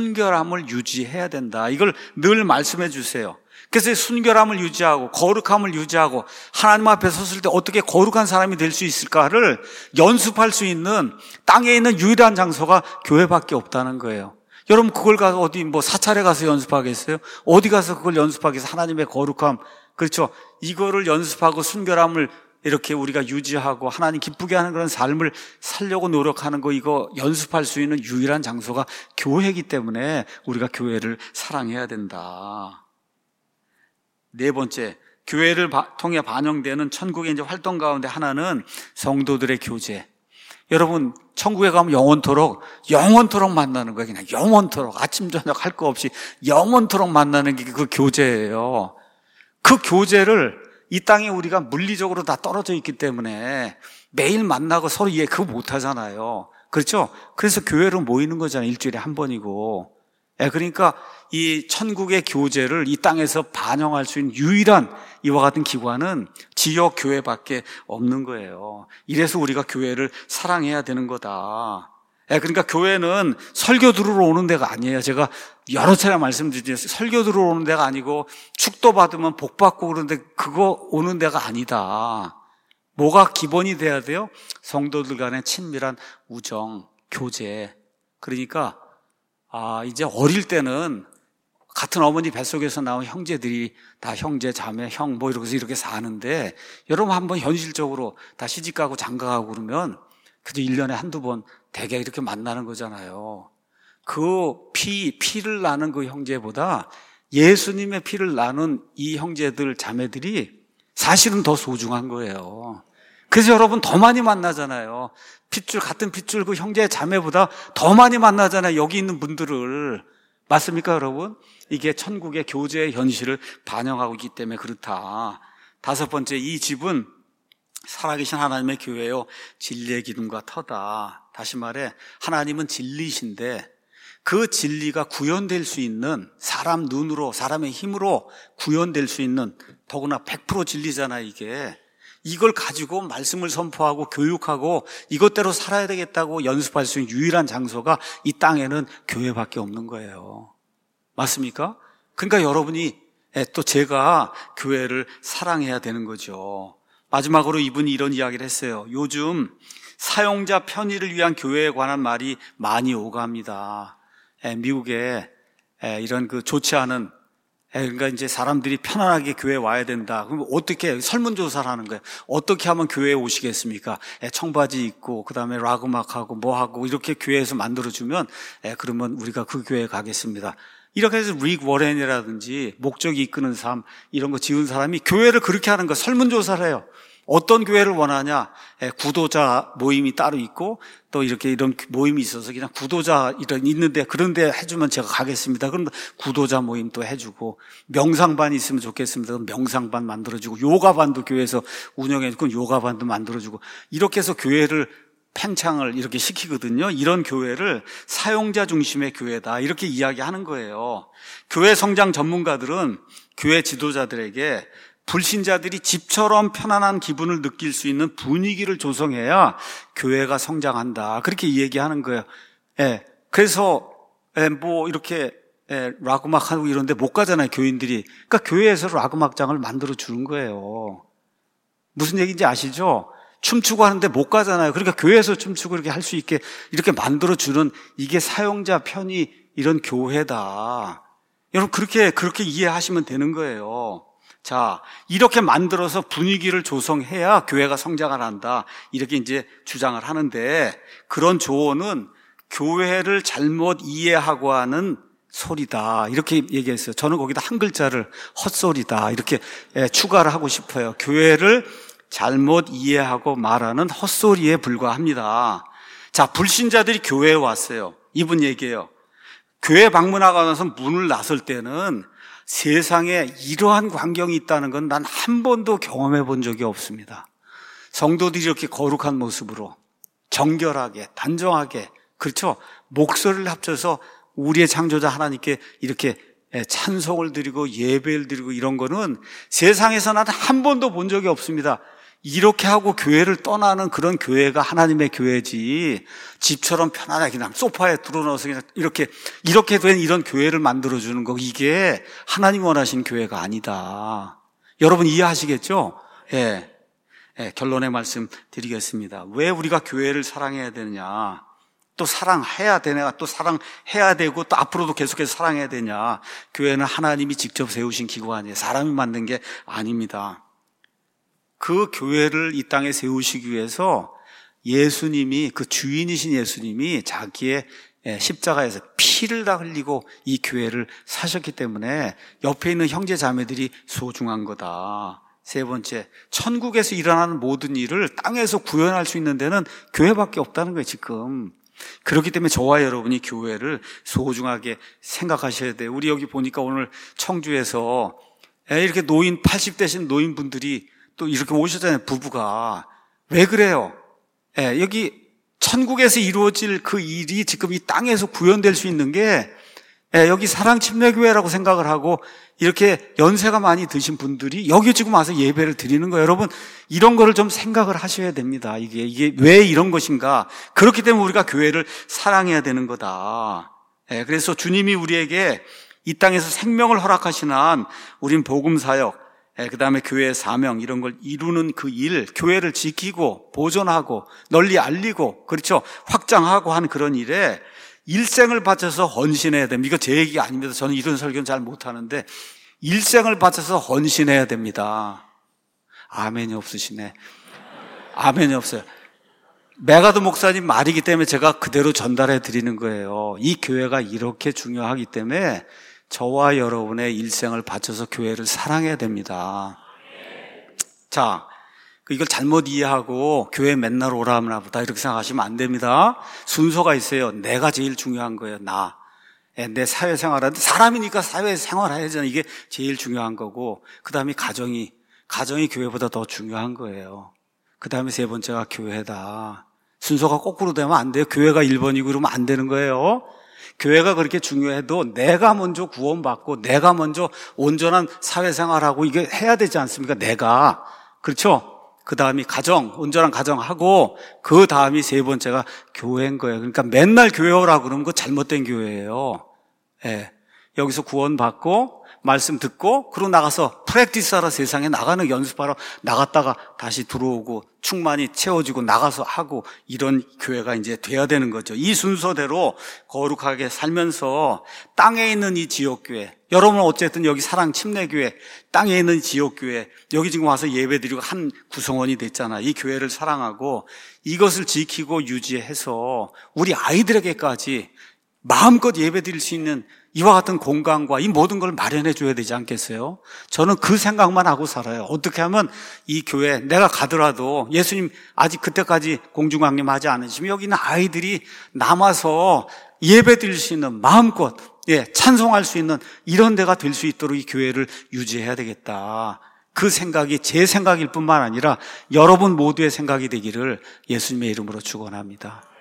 순결함을 유지해야 된다. 이걸 늘 말씀해 주세요. 그래서 순결함을 유지하고 거룩함을 유지하고 하나님 앞에 섰을 때 어떻게 거룩한 사람이 될 수 있을까를 연습할 수 있는 땅에 있는 유일한 장소가 교회밖에 없다는 거예요. 여러분 그걸 가서 어디 뭐 사찰에 가서 연습하겠어요? 어디 가서 그걸 연습하겠어요? 하나님의 거룩함, 그렇죠? 이거를 연습하고 순결함을 이렇게 우리가 유지하고 하나님 기쁘게 하는 그런 삶을 살려고 노력하는 거, 이거 연습할 수 있는 유일한 장소가 교회이기 때문에 우리가 교회를 사랑해야 된다. 네 번째, 교회를 통해 반영되는 천국의 이제 활동 가운데 하나는 성도들의 교제. 여러분, 천국에 가면 영원토록, 영원토록 만나는 거예요. 그냥 영원토록. 아침, 저녁 할 거 없이 영원토록 만나는 게 그 교제예요. 그 교제를 이 땅에 우리가 물리적으로 다 떨어져 있기 때문에 매일 만나고 서로 이해 그거 못 하잖아요. 그렇죠? 그래서 교회로 모이는 거잖아요. 일주일에 한 번이고. 예, 그러니까 이 천국의 교제를 이 땅에서 반영할 수 있는 유일한 이와 같은 기관은 지역 교회밖에 없는 거예요. 이래서 우리가 교회를 사랑해야 되는 거다. 예, 그러니까 교회는 설교 들으러 오는 데가 아니에요. 제가 여러 차례 말씀드렸죠. 설교 들으러 오는 데가 아니고 축도 받으면 복 받고 그러는데 그거 오는 데가 아니다. 뭐가 기본이 돼야 돼요? 성도들 간의 친밀한 우정, 교제. 그러니까 아, 이제 어릴 때는 같은 어머니 뱃속에서 나온 형제들이 다 형제, 자매, 형 뭐 이러면서 이렇게 사는데 여러분 한번 현실적으로 다 시집가고 장가가고 그러면 그저 일 년에 한두 번 대개 이렇게 만나는 거잖아요. 그 피, 피를 나는 그 형제보다 예수님의 피를 나눈 이 형제들, 자매들이 사실은 더 소중한 거예요. 그래서 여러분 더 많이 만나잖아요. 핏줄, 같은 핏줄 그 형제, 자매보다 더 많이 만나잖아요. 여기 있는 분들을. 맞습니까, 여러분? 이게 천국의 교제의 현실을 반영하고 있기 때문에 그렇다. 다섯 번째, 이 집은 살아계신 하나님의 교회요, 진리의 기둥과 터다. 다시 말해 하나님은 진리이신데 그 진리가 구현될 수 있는, 사람 눈으로, 사람의 힘으로 구현될 수 있는, 더구나 백 퍼센트 진리잖아요, 이게. 이걸 가지고 말씀을 선포하고 교육하고 이것대로 살아야 되겠다고 연습할 수 있는 유일한 장소가 이 땅에는 교회밖에 없는 거예요. 맞습니까? 그러니까 여러분이, 또 제가 교회를 사랑해야 되는 거죠. 마지막으로 이분이 이런 이야기를 했어요. 요즘 사용자 편의를 위한 교회에 관한 말이 많이 오갑니다. 미국에 이런 그 좋지 않은, 그러니까 이제 사람들이 편안하게 교회에 와야 된다. 그럼 어떻게 설문조사를 하는 거예요? 어떻게 하면 교회에 오시겠습니까? 청바지 입고 그다음에 락 음악하고 뭐하고 이렇게 교회에서 만들어주면 그러면 우리가 그 교회에 가겠습니다. 이렇게 해서 릭 워렌이라든지 목적이 이끄는 삶 이런 거 지은 사람이 교회를 그렇게 하는 거, 설문조사를 해요. 어떤 교회를 원하냐? 구도자 모임이 따로 있고 또 이렇게 이런 모임이 있어서 그냥 구도자 이런 있는데 그런데 해주면 제가 가겠습니다. 그럼 구도자 모임 또 해주고, 명상반이 있으면 좋겠습니다. 그럼 명상반 만들어주고, 요가반도 교회에서 운영해주고 요가반도 만들어주고, 이렇게 해서 교회를 팽창을 이렇게 시키거든요. 이런 교회를 사용자 중심의 교회다 이렇게 이야기하는 거예요. 교회 성장 전문가들은 교회 지도자들에게 불신자들이 집처럼 편안한 기분을 느낄 수 있는 분위기를 조성해야 교회가 성장한다 그렇게 얘기하는 거예요. 예, 그래서 예, 뭐 이렇게 예, 락 음악하고 이런데 못 가잖아요, 교인들이. 그러니까 교회에서 락 음악장을 만들어 주는 거예요. 무슨 얘기인지 아시죠? 춤추고 하는데 못 가잖아요. 그러니까 교회에서 춤추고 이렇게 할 수 있게 이렇게 만들어주는, 이게 사용자 편의 이런 교회다. 여러분 그렇게 그렇게 이해하시면 되는 거예요. 자, 이렇게 만들어서 분위기를 조성해야 교회가 성장을 한다 이렇게 이제 주장을 하는데, 그런 조언은 교회를 잘못 이해하고 하는 소리다 이렇게 얘기했어요. 저는 거기다 한 글자를 헛소리다 이렇게 추가를 하고 싶어요. 교회를 잘못 이해하고 말하는 헛소리에 불과합니다. 자, 불신자들이 교회에 왔어요. 이분 얘기해요. 교회 방문하고 나서 문을 나설 때는 세상에 이러한 광경이 있다는 건 난 한 번도 경험해 본 적이 없습니다. 성도들이 이렇게 거룩한 모습으로 정결하게, 단정하게, 그렇죠? 목소리를 합쳐서 우리의 창조자 하나님께 이렇게 찬송을 드리고 예배를 드리고 이런 거는 세상에서 난 한 번도 본 적이 없습니다. 이렇게 하고 교회를 떠나는 그런 교회가 하나님의 교회지, 집처럼 편안하게 그냥 소파에 들어넣어서 그냥 이렇게 이렇게 된 이런 교회를 만들어주는 거, 이게 하나님 원하신 교회가 아니다. 여러분 이해하시겠죠? 예. 예, 결론의 말씀 드리겠습니다. 왜 우리가 교회를 사랑해야 되느냐? 또 사랑해야 되냐, 또 사랑해야 되고 또 앞으로도 계속해서 사랑해야 되냐. 교회는 하나님이 직접 세우신 기관이에요. 사람이 만든 게 아닙니다. 그 교회를 이 땅에 세우시기 위해서 예수님이, 그 주인이신 예수님이 자기의 십자가에서 피를 다 흘리고 이 교회를 사셨기 때문에 옆에 있는 형제 자매들이 소중한 거다. 세 번째, 천국에서 일어나는 모든 일을 땅에서 구현할 수 있는 데는 교회밖에 없다는 거예요, 지금. 그렇기 때문에 저와 여러분이 교회를 소중하게 생각하셔야 돼요. 우리 여기 보니까 오늘 청주에서 이렇게 노인, 팔십 대신 노인분들이 또 이렇게 오셨잖아요, 부부가. 왜 그래요? 여기 천국에서 이루어질 그 일이 지금 이 땅에서 구현될 수 있는 게 여기 사랑침례교회라고 생각을 하고 이렇게 연세가 많이 드신 분들이 여기 지금 와서 예배를 드리는 거예요. 여러분, 이런 거를 좀 생각을 하셔야 됩니다. 이게, 이게 왜 이런 것인가. 그렇기 때문에 우리가 교회를 사랑해야 되는 거다. 그래서 주님이 우리에게 이 땅에서 생명을 허락하신 한 우린 복음사역, 그 다음에 교회의 사명, 이런 걸 이루는 그 일, 교회를 지키고 보존하고 널리 알리고, 그렇죠, 확장하고 하는 그런 일에 일생을 바쳐서 헌신해야 됩니다. 이거 제 얘기가 아닙니다. 저는 이런 설교는 잘 못하는데 일생을 바쳐서 헌신해야 됩니다. 아멘이 없으시네. 아멘이 없어요. 메가드 목사님 말이기 때문에 제가 그대로 전달해 드리는 거예요. 이 교회가 이렇게 중요하기 때문에 저와 여러분의 일생을 바쳐서 교회를 사랑해야 됩니다. 자, 이걸 잘못 이해하고 교회 맨날 오라나 보다 이렇게 생각하시면 안 됩니다. 순서가 있어요. 내가 제일 중요한 거예요. 나. 내 사회생활하는데 사람이니까 사회생활해야잖아요. 이게 제일 중요한 거고, 그 다음에 가정이 가정이 교회보다 더 중요한 거예요. 그 다음에 세 번째가 교회다. 순서가 거꾸로 되면 안 돼요. 교회가 일 번이고 그러면 안 되는 거예요. 교회가 그렇게 중요해도 내가 먼저 구원받고 내가 먼저 온전한 사회생활하고 이게 해야 되지 않습니까? 내가. 그렇죠? 그 다음이 가정, 온전한 가정하고 그 다음이 세 번째가 교회인 거예요. 그러니까 맨날 교회 오라고 그러면 그거 잘못된 교회예요. 예. 여기서 구원받고 말씀 듣고 그러고 나가서 프랙티스하러 세상에 나가는, 연습하러 나갔다가 다시 들어오고 충만히 채워지고 나가서 하고, 이런 교회가 이제 돼야 되는 거죠. 이 순서대로 거룩하게 살면서 땅에 있는 이 지역교회, 여러분은 어쨌든 여기 사랑침례교회, 땅에 있는 지역교회, 여기 지금 와서 예배드리고 한 구성원이 됐잖아. 이 교회를 사랑하고 이것을 지키고 유지해서 우리 아이들에게까지 마음껏 예배드릴 수 있는 이와 같은 공간과 이 모든 걸 마련해 줘야 되지 않겠어요? 저는 그 생각만 하고 살아요. 어떻게 하면 이 교회, 내가 가더라도 예수님 아직 그때까지 공중강림하지 않으시면 여기 있는 아이들이 남아서 예배드릴 수 있는, 마음껏 예, 찬송할 수 있는 이런 데가 될 수 있도록 이 교회를 유지해야 되겠다. 그 생각이 제 생각일 뿐만 아니라 여러분 모두의 생각이 되기를 예수님의 이름으로 축원합니다.